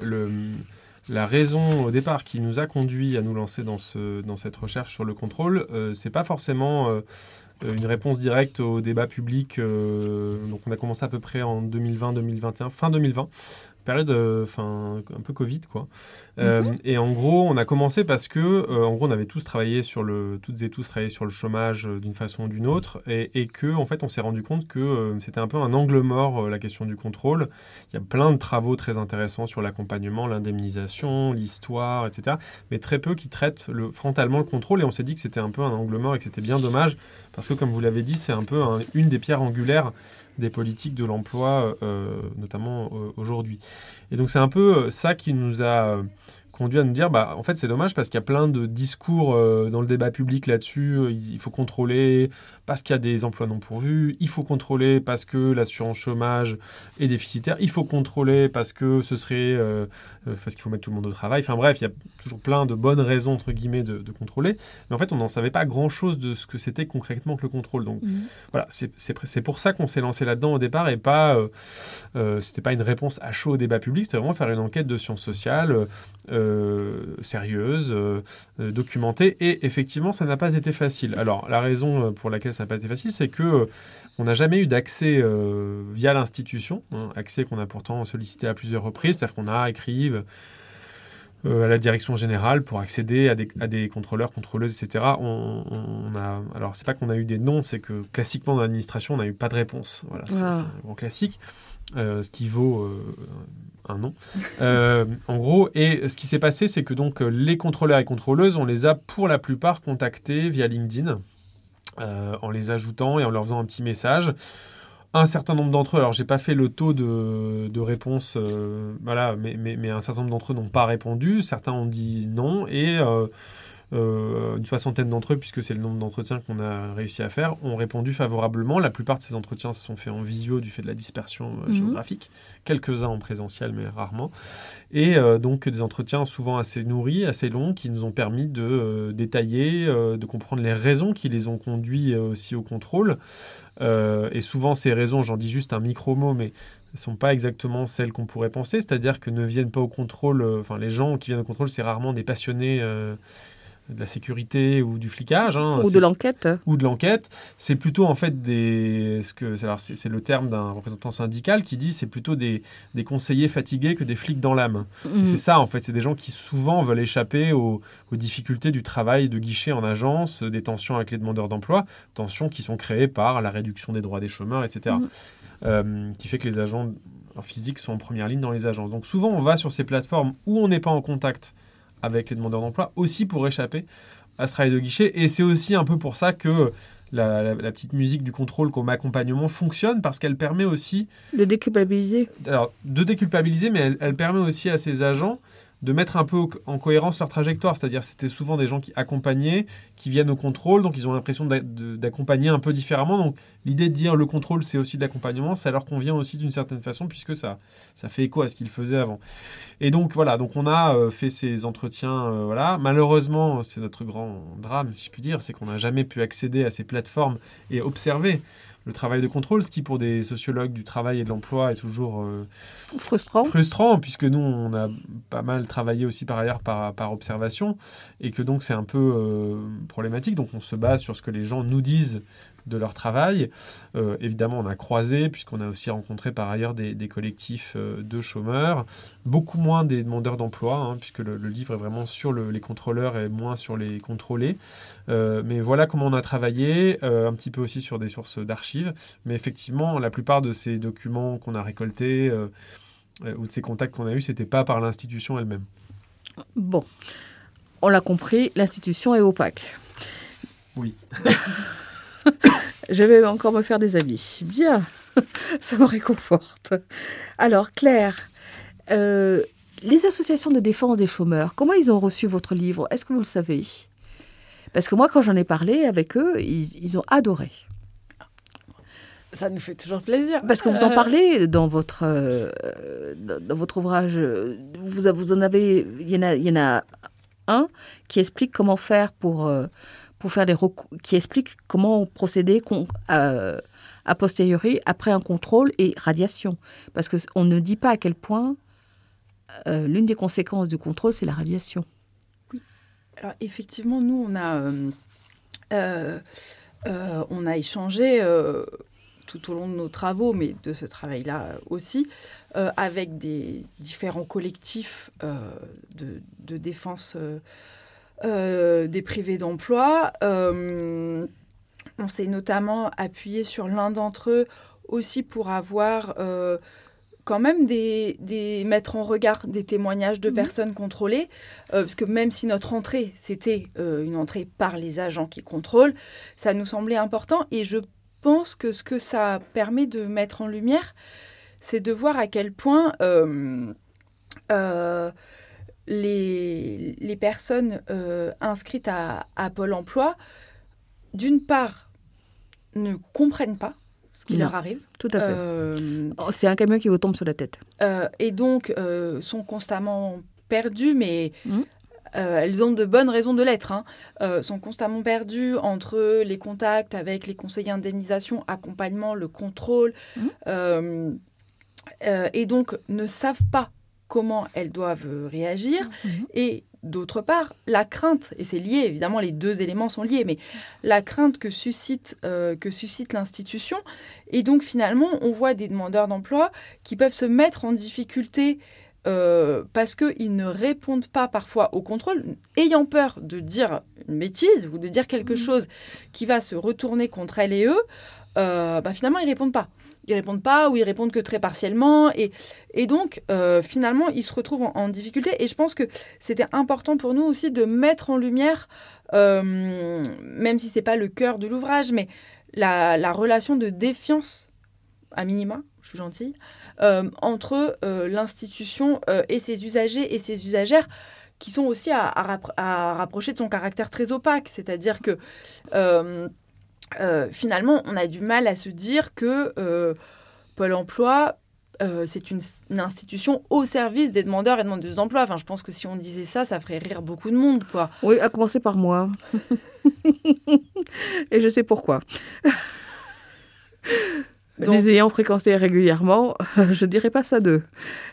la raison au départ qui nous a conduit à nous lancer dans cette recherche sur le contrôle, c'est pas forcément une réponse directe au débat public. Donc on a commencé à peu près en 2020-2021, fin 2020, période un peu Covid, quoi. Et en gros, on a commencé parce que, en gros, on avait toutes et tous travaillé sur le chômage d'une façon ou d'une autre, et que, en fait, on s'est rendu compte que c'était un peu un angle mort, la question du contrôle. Il y a plein de travaux très intéressants sur l'accompagnement, l'indemnisation, l'histoire, etc., mais très peu qui traitent frontalement le contrôle, et on s'est dit que c'était un peu un angle mort et que c'était bien dommage, parce que, comme vous l'avez dit, c'est un peu une des pierres angulaires des politiques de l'emploi, notamment aujourd'hui. Et donc, c'est un peu ça qui nous a conduit à nous dire, en fait, c'est dommage parce qu'il y a plein de discours dans le débat public là-dessus. Il faut contrôler parce qu'il y a des emplois non pourvus. Il faut contrôler parce que l'assurance chômage est déficitaire. Il faut contrôler parce que ce serait... parce qu'il faut mettre tout le monde au travail. Enfin bref, il y a toujours plein de bonnes raisons, entre guillemets, de contrôler. Mais en fait, on n'en savait pas grand-chose de ce que c'était concrètement que le contrôle. Donc voilà, c'est pour ça qu'on s'est lancé là-dedans au départ et pas... c'était pas une réponse à chaud au débat public. C'était vraiment faire une enquête de sciences sociales sérieuse, documentée. Et effectivement, ça n'a pas été facile. Alors, la raison pour laquelle ça n'a pas été facile, c'est que on n'a jamais eu d'accès via l'institution, accès qu'on a pourtant sollicité à plusieurs reprises, c'est-à-dire qu'on a écrit à la direction générale pour accéder à des contrôleurs, contrôleuses, etc. Alors, c'est pas qu'on a eu des noms, c'est que classiquement dans l'administration, on n'a eu pas de réponse. Voilà, c'est un grand classique, ce qui vaut un nom. En gros, et ce qui s'est passé, c'est que donc les contrôleurs et contrôleuses, on les a pour la plupart contactés via LinkedIn, en les ajoutant et en leur faisant un petit message. Un certain nombre d'entre eux, alors j'ai pas fait le taux de réponse, mais un certain nombre d'entre eux n'ont pas répondu, certains ont dit non, et une soixantaine d'entre eux, puisque c'est le nombre d'entretiens qu'on a réussi à faire, ont répondu favorablement. La plupart de ces entretiens se sont faits en visio du fait de la dispersion géographique, quelques-uns en présentiel, mais rarement. Et donc des entretiens souvent assez nourris, assez longs, qui nous ont permis de détailler, de comprendre les raisons qui les ont conduits aussi au contrôle. Et souvent, ces raisons, j'en dis juste un micro-mot, mais ne sont pas exactement celles qu'on pourrait penser. C'est-à-dire que ne viennent pas au contrôle... les gens qui viennent au contrôle, c'est rarement des passionnés de la sécurité ou du flicage. Ou de l'enquête. Ou de l'enquête. C'est plutôt, en fait, c'est le terme d'un représentant syndical qui dit c'est plutôt des conseillers fatigués que des flics dans l'âme. C'est ça, en fait. C'est des gens qui, souvent, veulent échapper aux difficultés du travail de guichet en agence, des tensions avec les demandeurs d'emploi, tensions qui sont créées par la réduction des droits des chômeurs, etc. Qui fait que les agents physiques sont en première ligne dans les agences. Donc, souvent, on va sur ces plateformes où on n'est pas en contact avec les demandeurs d'emploi, aussi pour échapper à ce travail de guichet. Et c'est aussi un peu pour ça que la petite musique du contrôle comme accompagnement fonctionne, parce qu'elle permet aussi... De déculpabiliser. Alors, de déculpabiliser, mais elle permet aussi à ces agents de mettre un peu en cohérence leur trajectoire. C'est-à-dire c'était souvent des gens qui accompagnaient, qui viennent au contrôle, donc ils ont l'impression d'accompagner un peu différemment. Donc l'idée de dire le contrôle, c'est aussi de l'accompagnement, ça leur convient aussi d'une certaine façon, puisque ça fait écho à ce qu'ils faisaient avant. Et donc voilà, donc on a fait ces entretiens. Voilà. Malheureusement, c'est notre grand drame, si je puis dire, c'est qu'on n'a jamais pu accéder à ces plateformes et observer le travail de contrôle, ce qui pour des sociologues du travail et de l'emploi est toujours frustrant, puisque nous, on a pas mal travaillé aussi par ailleurs par observation, et que donc c'est un peu problématique. Donc on se base sur ce que les gens nous disent de leur travail. Évidemment, on a croisé, puisqu'on a aussi rencontré par ailleurs des collectifs de chômeurs, beaucoup moins des demandeurs d'emploi, puisque le livre est vraiment sur les contrôleurs et moins sur les contrôlés. Mais voilà comment on a travaillé, un petit peu aussi sur des sources d'archives. Mais effectivement, la plupart de ces documents qu'on a récoltés ou de ces contacts qu'on a eus, c'était pas par l'institution elle-même. Bon, on l'a compris, l'institution est opaque. Oui. Je vais encore me faire des amis. Bien, ça me réconforte. Alors, Claire, les associations de défense des chômeurs, comment ils ont reçu votre livre? Est-ce que vous le savez? Parce que moi, quand j'en ai parlé avec eux, ils ont adoré. Ça nous fait toujours plaisir. Parce que vous en parlez dans votre ouvrage. Vous en avez, il y en a un qui explique comment faire pour faire des recours, qui explique comment procéder a posteriori après un contrôle et radiation. Parce qu'on ne dit pas à quel point l'une des conséquences du contrôle, c'est la radiation. Oui. Alors effectivement, nous, on a échangé tout au long de nos travaux, mais de ce travail-là aussi, avec des différents collectifs de défense des privés d'emploi. On s'est notamment appuyé sur l'un d'entre eux aussi pour avoir quand même mettre en regard des témoignages de personnes contrôlées, parce que même si notre entrée, c'était une entrée par les agents qui contrôlent, ça nous semblait important. Et je pense que ce que ça permet de mettre en lumière, c'est de voir à quel point les personnes inscrites à Pôle emploi, d'une part, ne comprennent pas ce qui leur arrive. Tout à fait. C'est un camion qui vous tombe sur la tête. Et donc, sont constamment perdues, mais elles ont de bonnes raisons de l'être. Sont constamment perdues entre les contacts avec les conseillers indemnisation, accompagnement, le contrôle, et donc ne savent pas comment elles doivent réagir. Et d'autre part, la crainte, et c'est lié, évidemment, les deux éléments sont liés, mais la crainte que suscite l'institution. Et donc, finalement, on voit des demandeurs d'emploi qui peuvent se mettre en difficulté parce qu'ils ne répondent pas parfois au contrôle, ayant peur de dire une bêtise ou de dire quelque chose qui va se retourner contre elles et eux. Finalement, ils ne répondent pas. Ils répondent pas ou ils répondent que très partiellement. Et donc, finalement, ils se retrouvent en difficulté. Et je pense que c'était important pour nous aussi de mettre en lumière, même si ce n'est pas le cœur de l'ouvrage, mais la relation de défiance, à minima, je suis gentille, entre l'institution et ses usagers et ses usagères, qui sont aussi à rapprocher de son caractère très opaque. C'est-à-dire que... finalement, on a du mal à se dire que Pôle emploi, c'est une institution au service des demandeurs et demandeuses d'emploi. Enfin, je pense que si on disait ça, ça ferait rire beaucoup de monde, quoi. Oui, à commencer par moi. Et je sais pourquoi. Donc, les ayant fréquentés régulièrement, je ne dirais pas ça d'eux.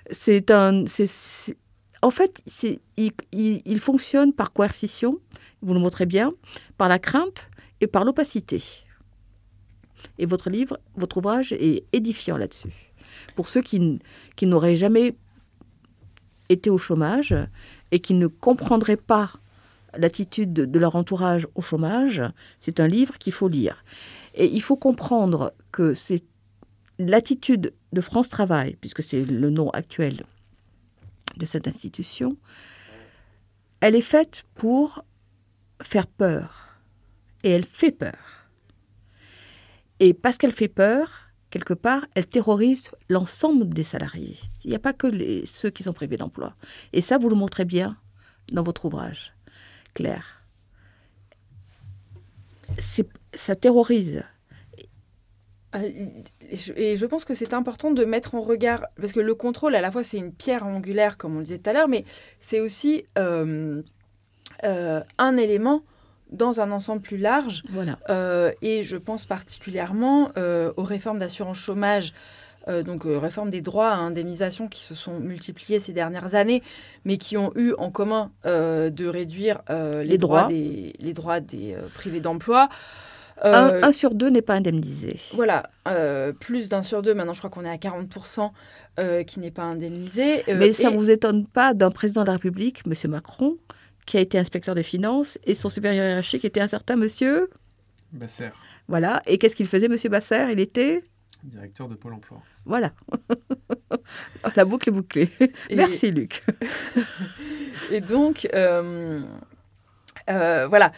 En fait, il fonctionne par coercition, vous le montrez bien, par la crainte et par l'opacité. Et votre ouvrage est édifiant là-dessus. Pour ceux qui n'auraient jamais été au chômage et qui ne comprendraient pas l'attitude de leur entourage au chômage, c'est un livre qu'il faut lire. Et il faut comprendre que c'est l'attitude de France Travail, puisque c'est le nom actuel de cette institution, elle est faite pour faire peur. Et elle fait peur. Et parce qu'elle fait peur, quelque part, elle terrorise l'ensemble des salariés. Il n'y a pas que ceux qui sont privés d'emploi. Et ça, vous le montrez bien dans votre ouvrage, Claire. Ça terrorise. Et je pense que c'est important de mettre en regard, parce que le contrôle, à la fois, c'est une pierre angulaire, comme on le disait tout à l'heure, mais c'est aussi un élément dans un ensemble plus large. Voilà. Et je pense particulièrement aux réformes d'assurance chômage, donc réforme des droits à indemnisation qui se sont multipliées ces dernières années, mais qui ont eu en commun de réduire les droits des privés d'emploi. Un sur deux n'est pas indemnisé. Voilà, plus d'un sur deux, maintenant je crois qu'on est à 40% qui n'est pas indemnisé. Mais ça ne vous étonne pas d'un président de la République, M. Macron, qui a été inspecteur des finances, et son supérieur hiérarchique était un certain monsieur Basser. Voilà, et qu'est-ce qu'il faisait, M. Basser? Il était directeur de Pôle emploi. Voilà. La boucle est bouclée. Merci, Luc. Et donc... voilà,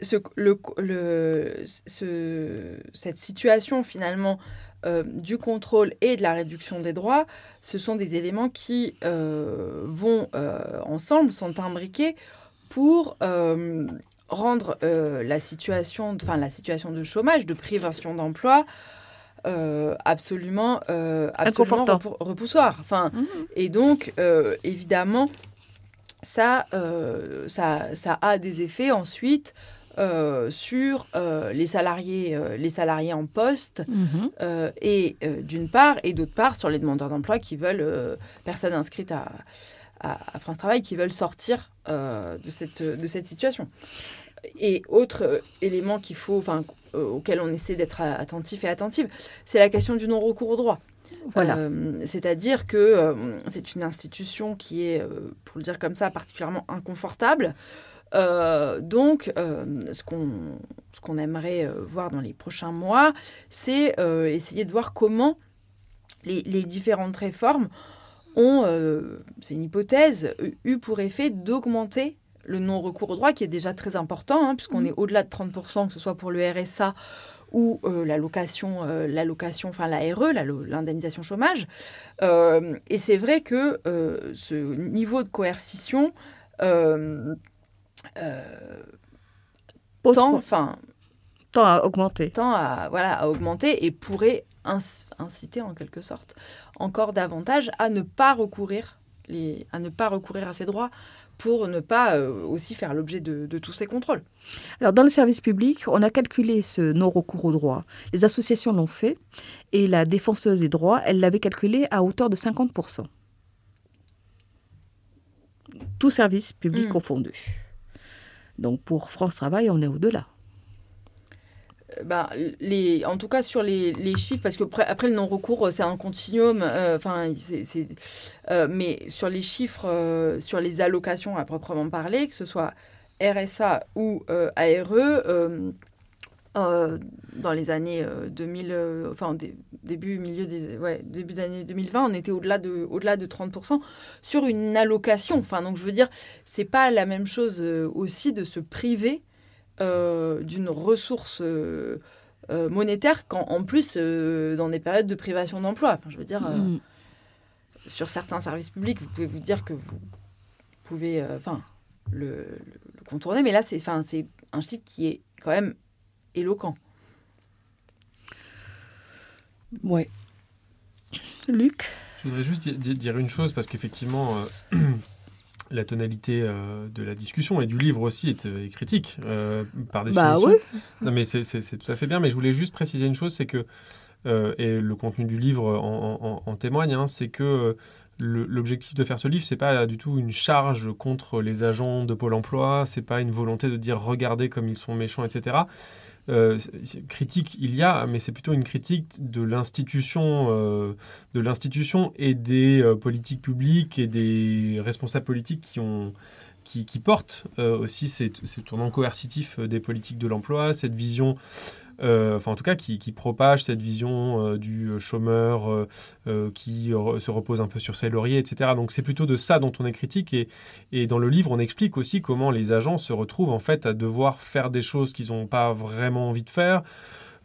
cette situation finalement du contrôle et de la réduction des droits, ce sont des éléments qui vont ensemble, sont imbriqués pour rendre la situation de chômage, de privation d'emploi, absolument repoussoir. Enfin, et donc, évidemment, ça a des effets ensuite sur les salariés en poste, et d'une part, et d'autre part sur les demandeurs d'emploi qui veulent, personnes inscrites à France Travail, qui veulent sortir de cette situation. Et autre élément auquel on essaie d'être attentif et attentive, c'est la question du non-recours au droit. Voilà. C'est-à-dire que c'est une institution qui est, pour le dire comme ça, particulièrement inconfortable. Donc, ce qu'on aimerait voir dans les prochains mois, c'est essayer de voir comment les différentes réformes ont, c'est une hypothèse, eu pour effet d'augmenter le non-recours au droit, qui est déjà très important, puisqu'on est au-delà de 30%, que ce soit pour le RSA ou l'allocation, enfin la RE, l'indemnisation chômage. Et c'est vrai que ce niveau de coercition tend à augmenter. Tend à augmenter et pourrait inciter en quelque sorte encore davantage à ne pas recourir à ces droits, pour ne pas aussi faire l'objet de tous ces contrôles. Alors, dans le service public, on a calculé ce non-recours au droit. Les associations l'ont fait, et la défenseuse des droits, elle l'avait calculé à hauteur de 50%. Tout service public confondu. Donc, pour France Travail, on est au-delà. En tout cas, sur les chiffres, parce qu'après le non-recours, c'est un continuum, mais sur les chiffres, sur les allocations à proprement parler, que ce soit RSA ou ARE, dans les années 2000, début d'année 2020, on était au-delà de 30% sur une allocation. Donc, je veux dire, c'est pas la même chose aussi de se priver d'une ressource monétaire quand, en plus, dans des périodes de privation d'emploi. Je veux dire, sur certains services publics, vous pouvez vous dire que vous pouvez le contourner, mais là, c'est un chiffre qui est quand même éloquent. Ouais. Luc ? Je voudrais juste dire une chose, parce qu'effectivement... la tonalité de la discussion et du livre aussi est critique, par définition. Bah oui. Non, mais c'est tout à fait bien, mais je voulais juste préciser une chose, c'est que, et le contenu du livre en témoigne, c'est que l'objectif de faire ce livre, c'est pas du tout une charge contre les agents de Pôle emploi, c'est pas une volonté de dire « regardez comme ils sont méchants », etc. Critique il y a, mais c'est plutôt une critique de l'institution et des politiques publiques et des responsables politiques qui portent aussi ces tournants coercitifs des politiques de l'emploi, cette vision, en tout cas qui propage cette vision du chômeur qui se repose un peu sur ses lauriers, etc. Donc c'est plutôt de ça dont on est critique, et dans le livre on explique aussi comment les agents se retrouvent en fait à devoir faire des choses qu'ils n'ont pas vraiment envie de faire,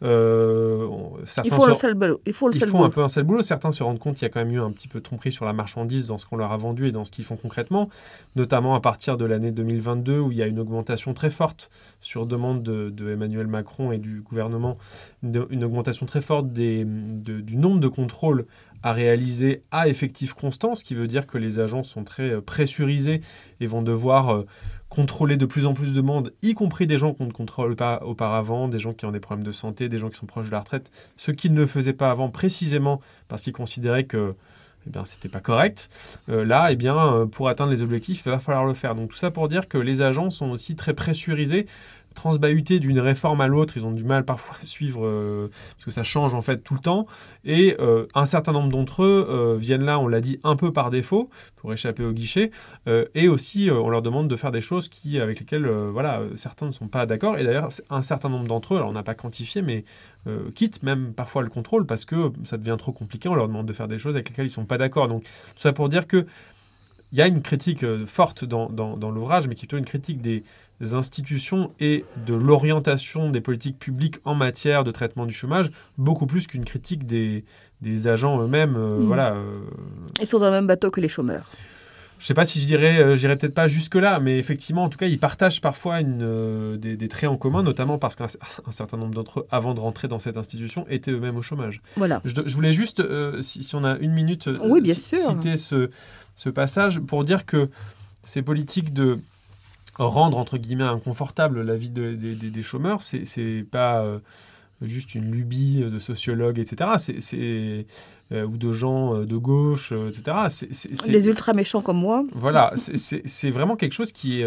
Ils font le sale boulot. Ils font un peu un sale boulot. Certains se rendent compte qu'il y a quand même eu un petit peu de tromperie sur la marchandise dans ce qu'on leur a vendu et dans ce qu'ils font concrètement, notamment à partir de l'année 2022 où il y a une augmentation très forte sur demande de Emmanuel Macron et du gouvernement, une augmentation très forte du nombre de contrôles à réaliser à effectif constant, ce qui veut dire que les agents sont très pressurisés et vont devoir contrôler de plus en plus de monde, y compris des gens qu'on ne contrôle pas auparavant, des gens qui ont des problèmes de santé, des gens qui sont proches de la retraite, ce qu'ils ne faisaient pas avant précisément parce qu'ils considéraient que c'était pas correct. Là, pour atteindre les objectifs, il va falloir le faire. Donc tout ça pour dire que les agents sont aussi très pressurisés, transbahutés d'une réforme à l'autre. Ils ont du mal parfois à suivre parce que ça change en fait tout le temps. Et un certain nombre d'entre eux viennent là, on l'a dit, un peu par défaut pour échapper au guichet. Et aussi, on leur demande de faire des choses avec lesquelles certains ne sont pas d'accord. Et d'ailleurs, un certain nombre d'entre eux, alors on n'a pas quantifié, mais quittent même parfois le contrôle parce que ça devient trop compliqué. On leur demande de faire des choses avec lesquelles ils ne sont pas d'accord. Donc tout ça pour dire que il y a une critique forte dans l'ouvrage, mais qui est plutôt une critique des institutions et de l'orientation des politiques publiques en matière de traitement du chômage, beaucoup plus qu'une critique des agents eux-mêmes. Ils sont dans le même bateau que les chômeurs. Je ne sais pas si j'irais peut-être pas jusque-là, mais effectivement, en tout cas, ils partagent parfois des traits en commun, notamment parce qu'un certain nombre d'entre eux, avant de rentrer dans cette institution, étaient eux-mêmes au chômage. Voilà. Je voulais juste, si on a une minute, oui, bien sûr, citer ce passage pour dire que ces politiques de rendre, entre guillemets, inconfortable la vie des chômeurs, c'est pas juste une lubie de sociologues, etc. Ou de gens de gauche, etc. Les ultra méchants comme moi. Voilà, c'est vraiment quelque chose qui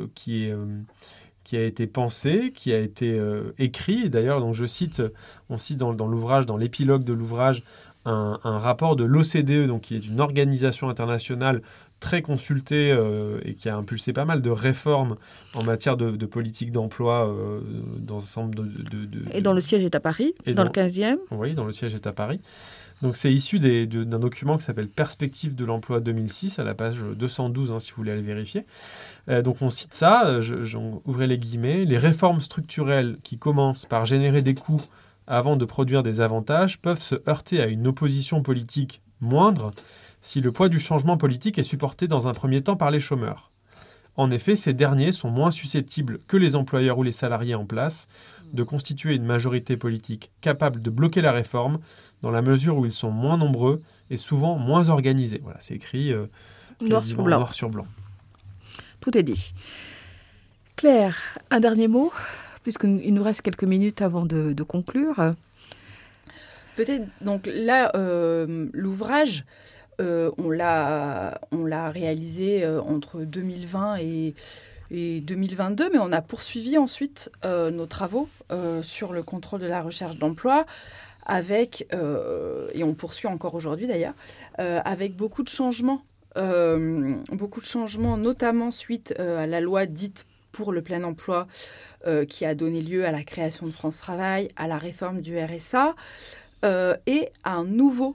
a été pensé, qui a été écrit. Et d'ailleurs, donc on cite dans l'ouvrage, dans l'épilogue de l'ouvrage, un rapport de l'OCDE, donc qui est une organisation internationale très consultée et qui a impulsé pas mal de réformes en matière de politique d'emploi dans un ensemble Et dont le siège est à Paris, dans le 15e. Oui, dont le siège est à Paris. Donc c'est issu d'un document qui s'appelle Perspectives de l'emploi 2006, à la page 212, si vous voulez aller vérifier. Donc on cite ça, ouvrez les guillemets, « Les réformes structurelles qui commencent par générer des coûts avant de produire des avantages peuvent se heurter à une opposition politique moindre si le poids du changement politique est supporté dans un premier temps par les chômeurs. En effet, ces derniers sont moins susceptibles que les employeurs ou les salariés en place de constituer une majorité politique capable de bloquer la réforme dans la mesure où ils sont moins nombreux et souvent moins organisés. » Voilà, c'est écrit noir sur blanc. Tout est dit. Claire, un dernier mot, puisqu'il nous reste quelques minutes avant de conclure. Peut-être, donc là, l'ouvrage, on l'a réalisé entre 2020 et 2022, mais on a poursuivi ensuite nos travaux sur le contrôle de la recherche d'emploi, et on poursuit encore aujourd'hui d'ailleurs, avec beaucoup de changements, notamment suite à la loi dite pour le plein emploi, qui a donné lieu à la création de France Travail, à la réforme du RSA, et à un nouveau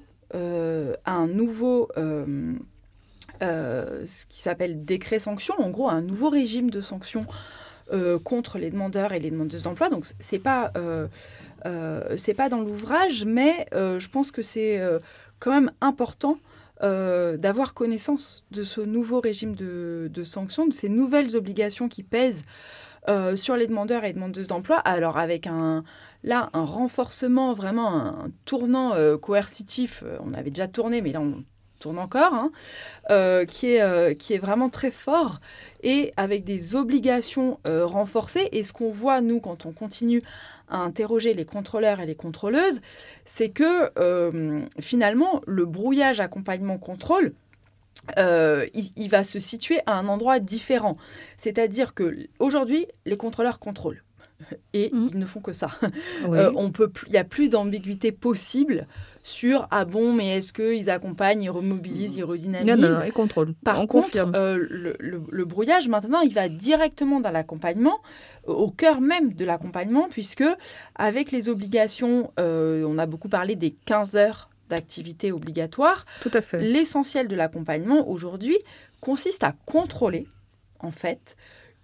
ce qui s'appelle décret sanction, en gros un nouveau régime de sanctions contre les demandeurs et les demandeuses d'emploi. Donc c'est pas dans l'ouvrage, mais je pense que c'est quand même important d'avoir connaissance de ce nouveau régime de sanctions, de ces nouvelles obligations qui pèsent sur les demandeurs et demandeuses d'emploi. Alors avec un renforcement, vraiment un tournant coercitif, on avait déjà tourné, mais là on tourne encore, qui est vraiment très fort et avec des obligations renforcées. Et ce qu'on voit, nous, quand on continue à interroger les contrôleurs et les contrôleuses, c'est que finalement, le brouillage accompagnement-contrôle, il va se situer à un endroit différent. C'est-à-dire qu'aujourd'hui, les contrôleurs contrôlent. Et ils ne font que ça. Oui. Il n'y a plus d'ambiguïté possible sur « Ah bon, mais est-ce qu'ils accompagnent, ils remobilisent, ils redynamisent ?» Non, ils contrôlent. Par contre, le brouillage, maintenant, il va directement dans l'accompagnement, au cœur même de l'accompagnement, puisque avec les obligations, on a beaucoup parlé des 15 heures d'activité obligatoire. Tout à fait. L'essentiel de l'accompagnement, aujourd'hui, consiste à contrôler, en fait,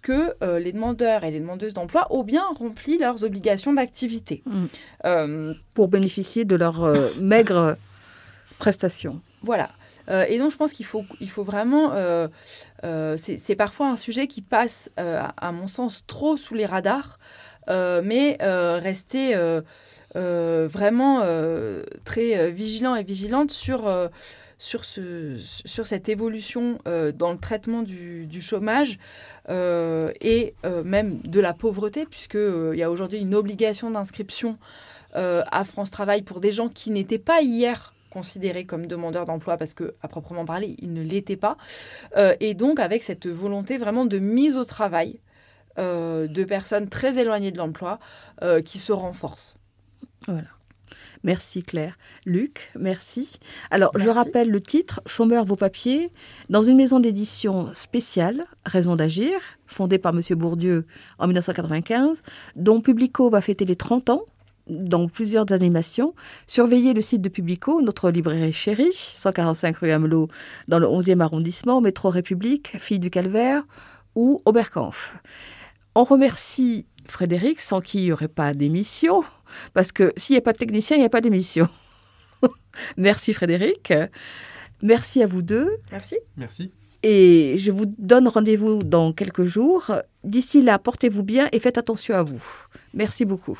que les demandeurs et les demandeuses d'emploi ont bien rempli leurs obligations d'activité. Pour bénéficier de leurs maigres prestations. Voilà. Et donc, je pense qu'il faut vraiment... c'est parfois un sujet qui passe, à mon sens, trop sous les radars, mais rester vraiment très vigilant et vigilante sur cette évolution dans le traitement du chômage et même de la pauvreté, puisqu'il y a aujourd'hui une obligation d'inscription à France Travail pour des gens qui n'étaient pas hier considérés comme demandeurs d'emploi, parce qu'à proprement parler, ils ne l'étaient pas. Et donc, avec cette volonté vraiment de mise au travail de personnes très éloignées de l'emploi qui se renforce. Voilà. Merci Claire. Luc, merci. Alors, Merci. Je rappelle le titre, Chômeurs vos papiers, dans une maison d'édition spéciale, Raison d'agir, fondée par M. Bourdieu en 1995, dont Publico va fêter les 30 ans, dans plusieurs animations. Surveillez le site de Publico, notre librairie chérie, 145 rue Amelot, dans le 11e arrondissement, métro République, Fille du Calvaire ou Oberkampf. On remercie Frédéric, sans qui il n'y aurait pas d'émission, parce que s'il n'y a pas de technicien, il n'y a pas d'émission. Merci Frédéric. Merci à vous deux. Merci. Merci. Et je vous donne rendez-vous dans quelques jours. D'ici là, portez-vous bien et faites attention à vous. Merci beaucoup.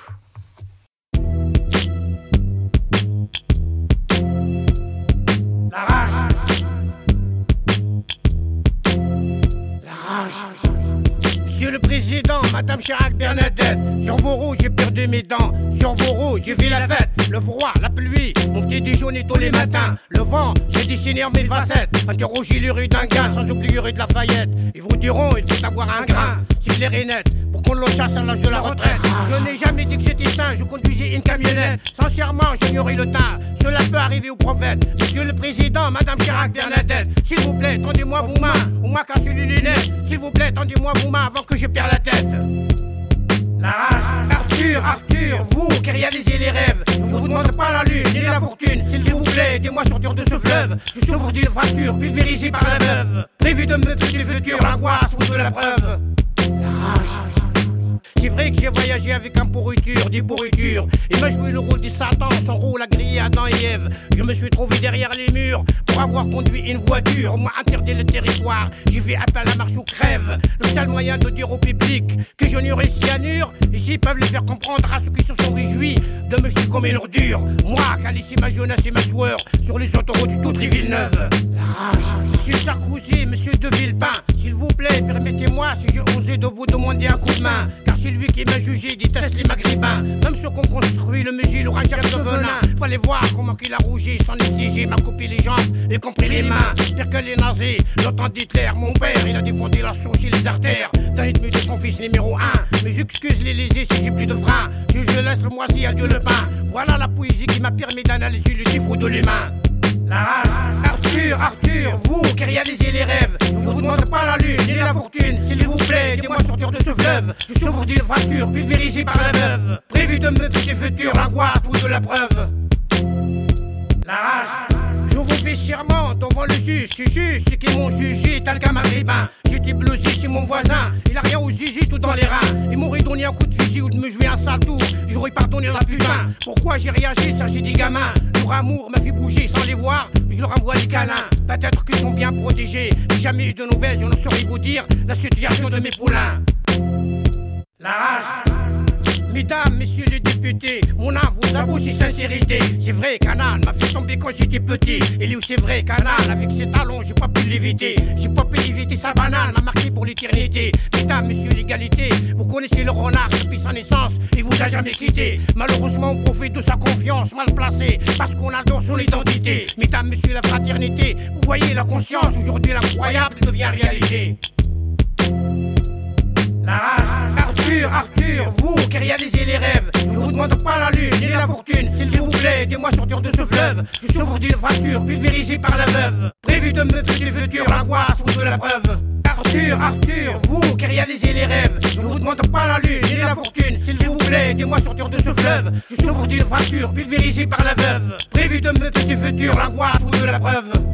La rage. La rage. Monsieur le Président, Madame Chirac Bernadette, sur vos roues j'ai perdu mes dents, sur vos roues j'ai vu la fête, le froid, la pluie, mon petit déjeuner tous les matins, le vent, j'ai dessiné en mille facettes, interrogez les rues d'un gars, sans oublier rue de Lafayette, ils vous diront il faut avoir un grain, c'est clair et net, pour qu'on le chasse à l'âge de la retraite. Je n'ai jamais dit que j'étais sain, je conduisais une camionnette, sincèrement j'ignorais le temps, cela peut arriver au prophète. Monsieur le Président, Madame Chirac Bernadette, s'il vous plaît, tendez-moi vos mains, on m'a cassé les lunettes, s'il vous plaît, tendez-moi vos mains avant que je perde la tête. La rage, Arthur, vous qui réalisez les rêves, je vous demande pas la lune ni la fortune, s'il vous plaît, aidez-moi sortir de ce fleuve, je souffre d'une fracture pulvérisée par la veuve, prévu de me tuer du futur, l'angoisse ou de la preuve. La rage. C'est vrai que j'ai voyagé avec un pourriture, des pourritures. Il m'a joué le rôle du Satan, son rôle a grillé Adam et Ève. Je me suis trouvé derrière les murs pour avoir conduit une voiture. On m'a interdit le territoire, j'ai fait appel à marche ou crève. Le seul moyen de dire au public que je n'aurai cyanure, ici peuvent le faire comprendre à ceux qui se sont réjouis de me jeter comme une ordure. Moi qui a laissé ma jeunesse et ma sueur sur les autoroutes du tout Villeneuve. La rage. Monsieur Sarkozy, monsieur de Villepin, s'il vous plaît, permettez-moi si je osais de vous demander un coup de main. Car c'est lui qui m'a jugé, déteste les maghrébins. Même ceux qu'on construit, le musée, l'aura chef de venin. Fallait voir comment qu'il a rougi, son exigé, m'a coupé les jambes, y compris les mains. Pire que les nazis, le temps d'Hitler, mon père, il a défendu la sauce et les artères d'un ennemi de son fils numéro 1. Mais j'excuse les lésés si j'ai plus de frein. Je laisse le moisi, adieu le pain. Voilà la poésie qui m'a permis d'analyser le défaut de l'humain. La rage, Arthur, vous qui réalisez les rêves, je vous demande pas la lune ni la fortune, s'il vous plaît, aidez-moi à sortir de ce fleuve. Je souffre d'une fracture pulvérisée par la veuve, prévu de me tuer du futur, l'angoisse ou de la preuve. La rage. Je vous fais serment devant le juge qui juge ceux qui m'ont jugé tel qu'un maghrébin. J'étais blousé chez mon voisin, il a rien aux zizi tout dans les reins. Il m'aurait donné un coup de fusil ou de me jouer un sale tour, j'aurais pardonné la putain. Pourquoi j'ai réagi, ça j'ai des gamins. Leur amour m'a fait bouger sans les voir, je leur envoie les câlins. Peut-être qu'ils sont bien protégés, j'ai jamais eu de nouvelles, je ne saurais vous dire la situation de mes poulains. La rage. Mesdames, messieurs les députés, mon âme vous avoue si sincérité. C'est vrai qu'Anna m'a fait tomber quand j'étais petit. Et lui c'est vrai qu'Anna, avec ses talons, j'ai pas pu l'éviter. J'ai pas pu éviter sa banane, m'a marqué pour l'éternité. Mesdames, messieurs l'égalité, vous connaissez le renard depuis sa naissance, il vous a jamais quitté. Malheureusement on profite de sa confiance mal placée, parce qu'on adore son identité. Mesdames, messieurs la fraternité, vous voyez la conscience, aujourd'hui l'incroyable devient réalité. La rage, Arthur, vous qui réalisez les rêves, je vous demande pas la lune ni la fortune, s'il vous plaît, aidez-moi à sortir de ce fleuve. Je souffre d'une fracture pulvérisée par la veuve, prévu de me tuer du futur, l'angoisse ou de la preuve. Arthur, vous qui réalisez les rêves, je vous demande pas la lune ni la fortune, s'il vous plaît, aidez-moi à sortir de ce fleuve. Je souffre d'une fracture pulvérisée par la veuve, prévu de me tuer du futur, l'angoisse ou de la preuve.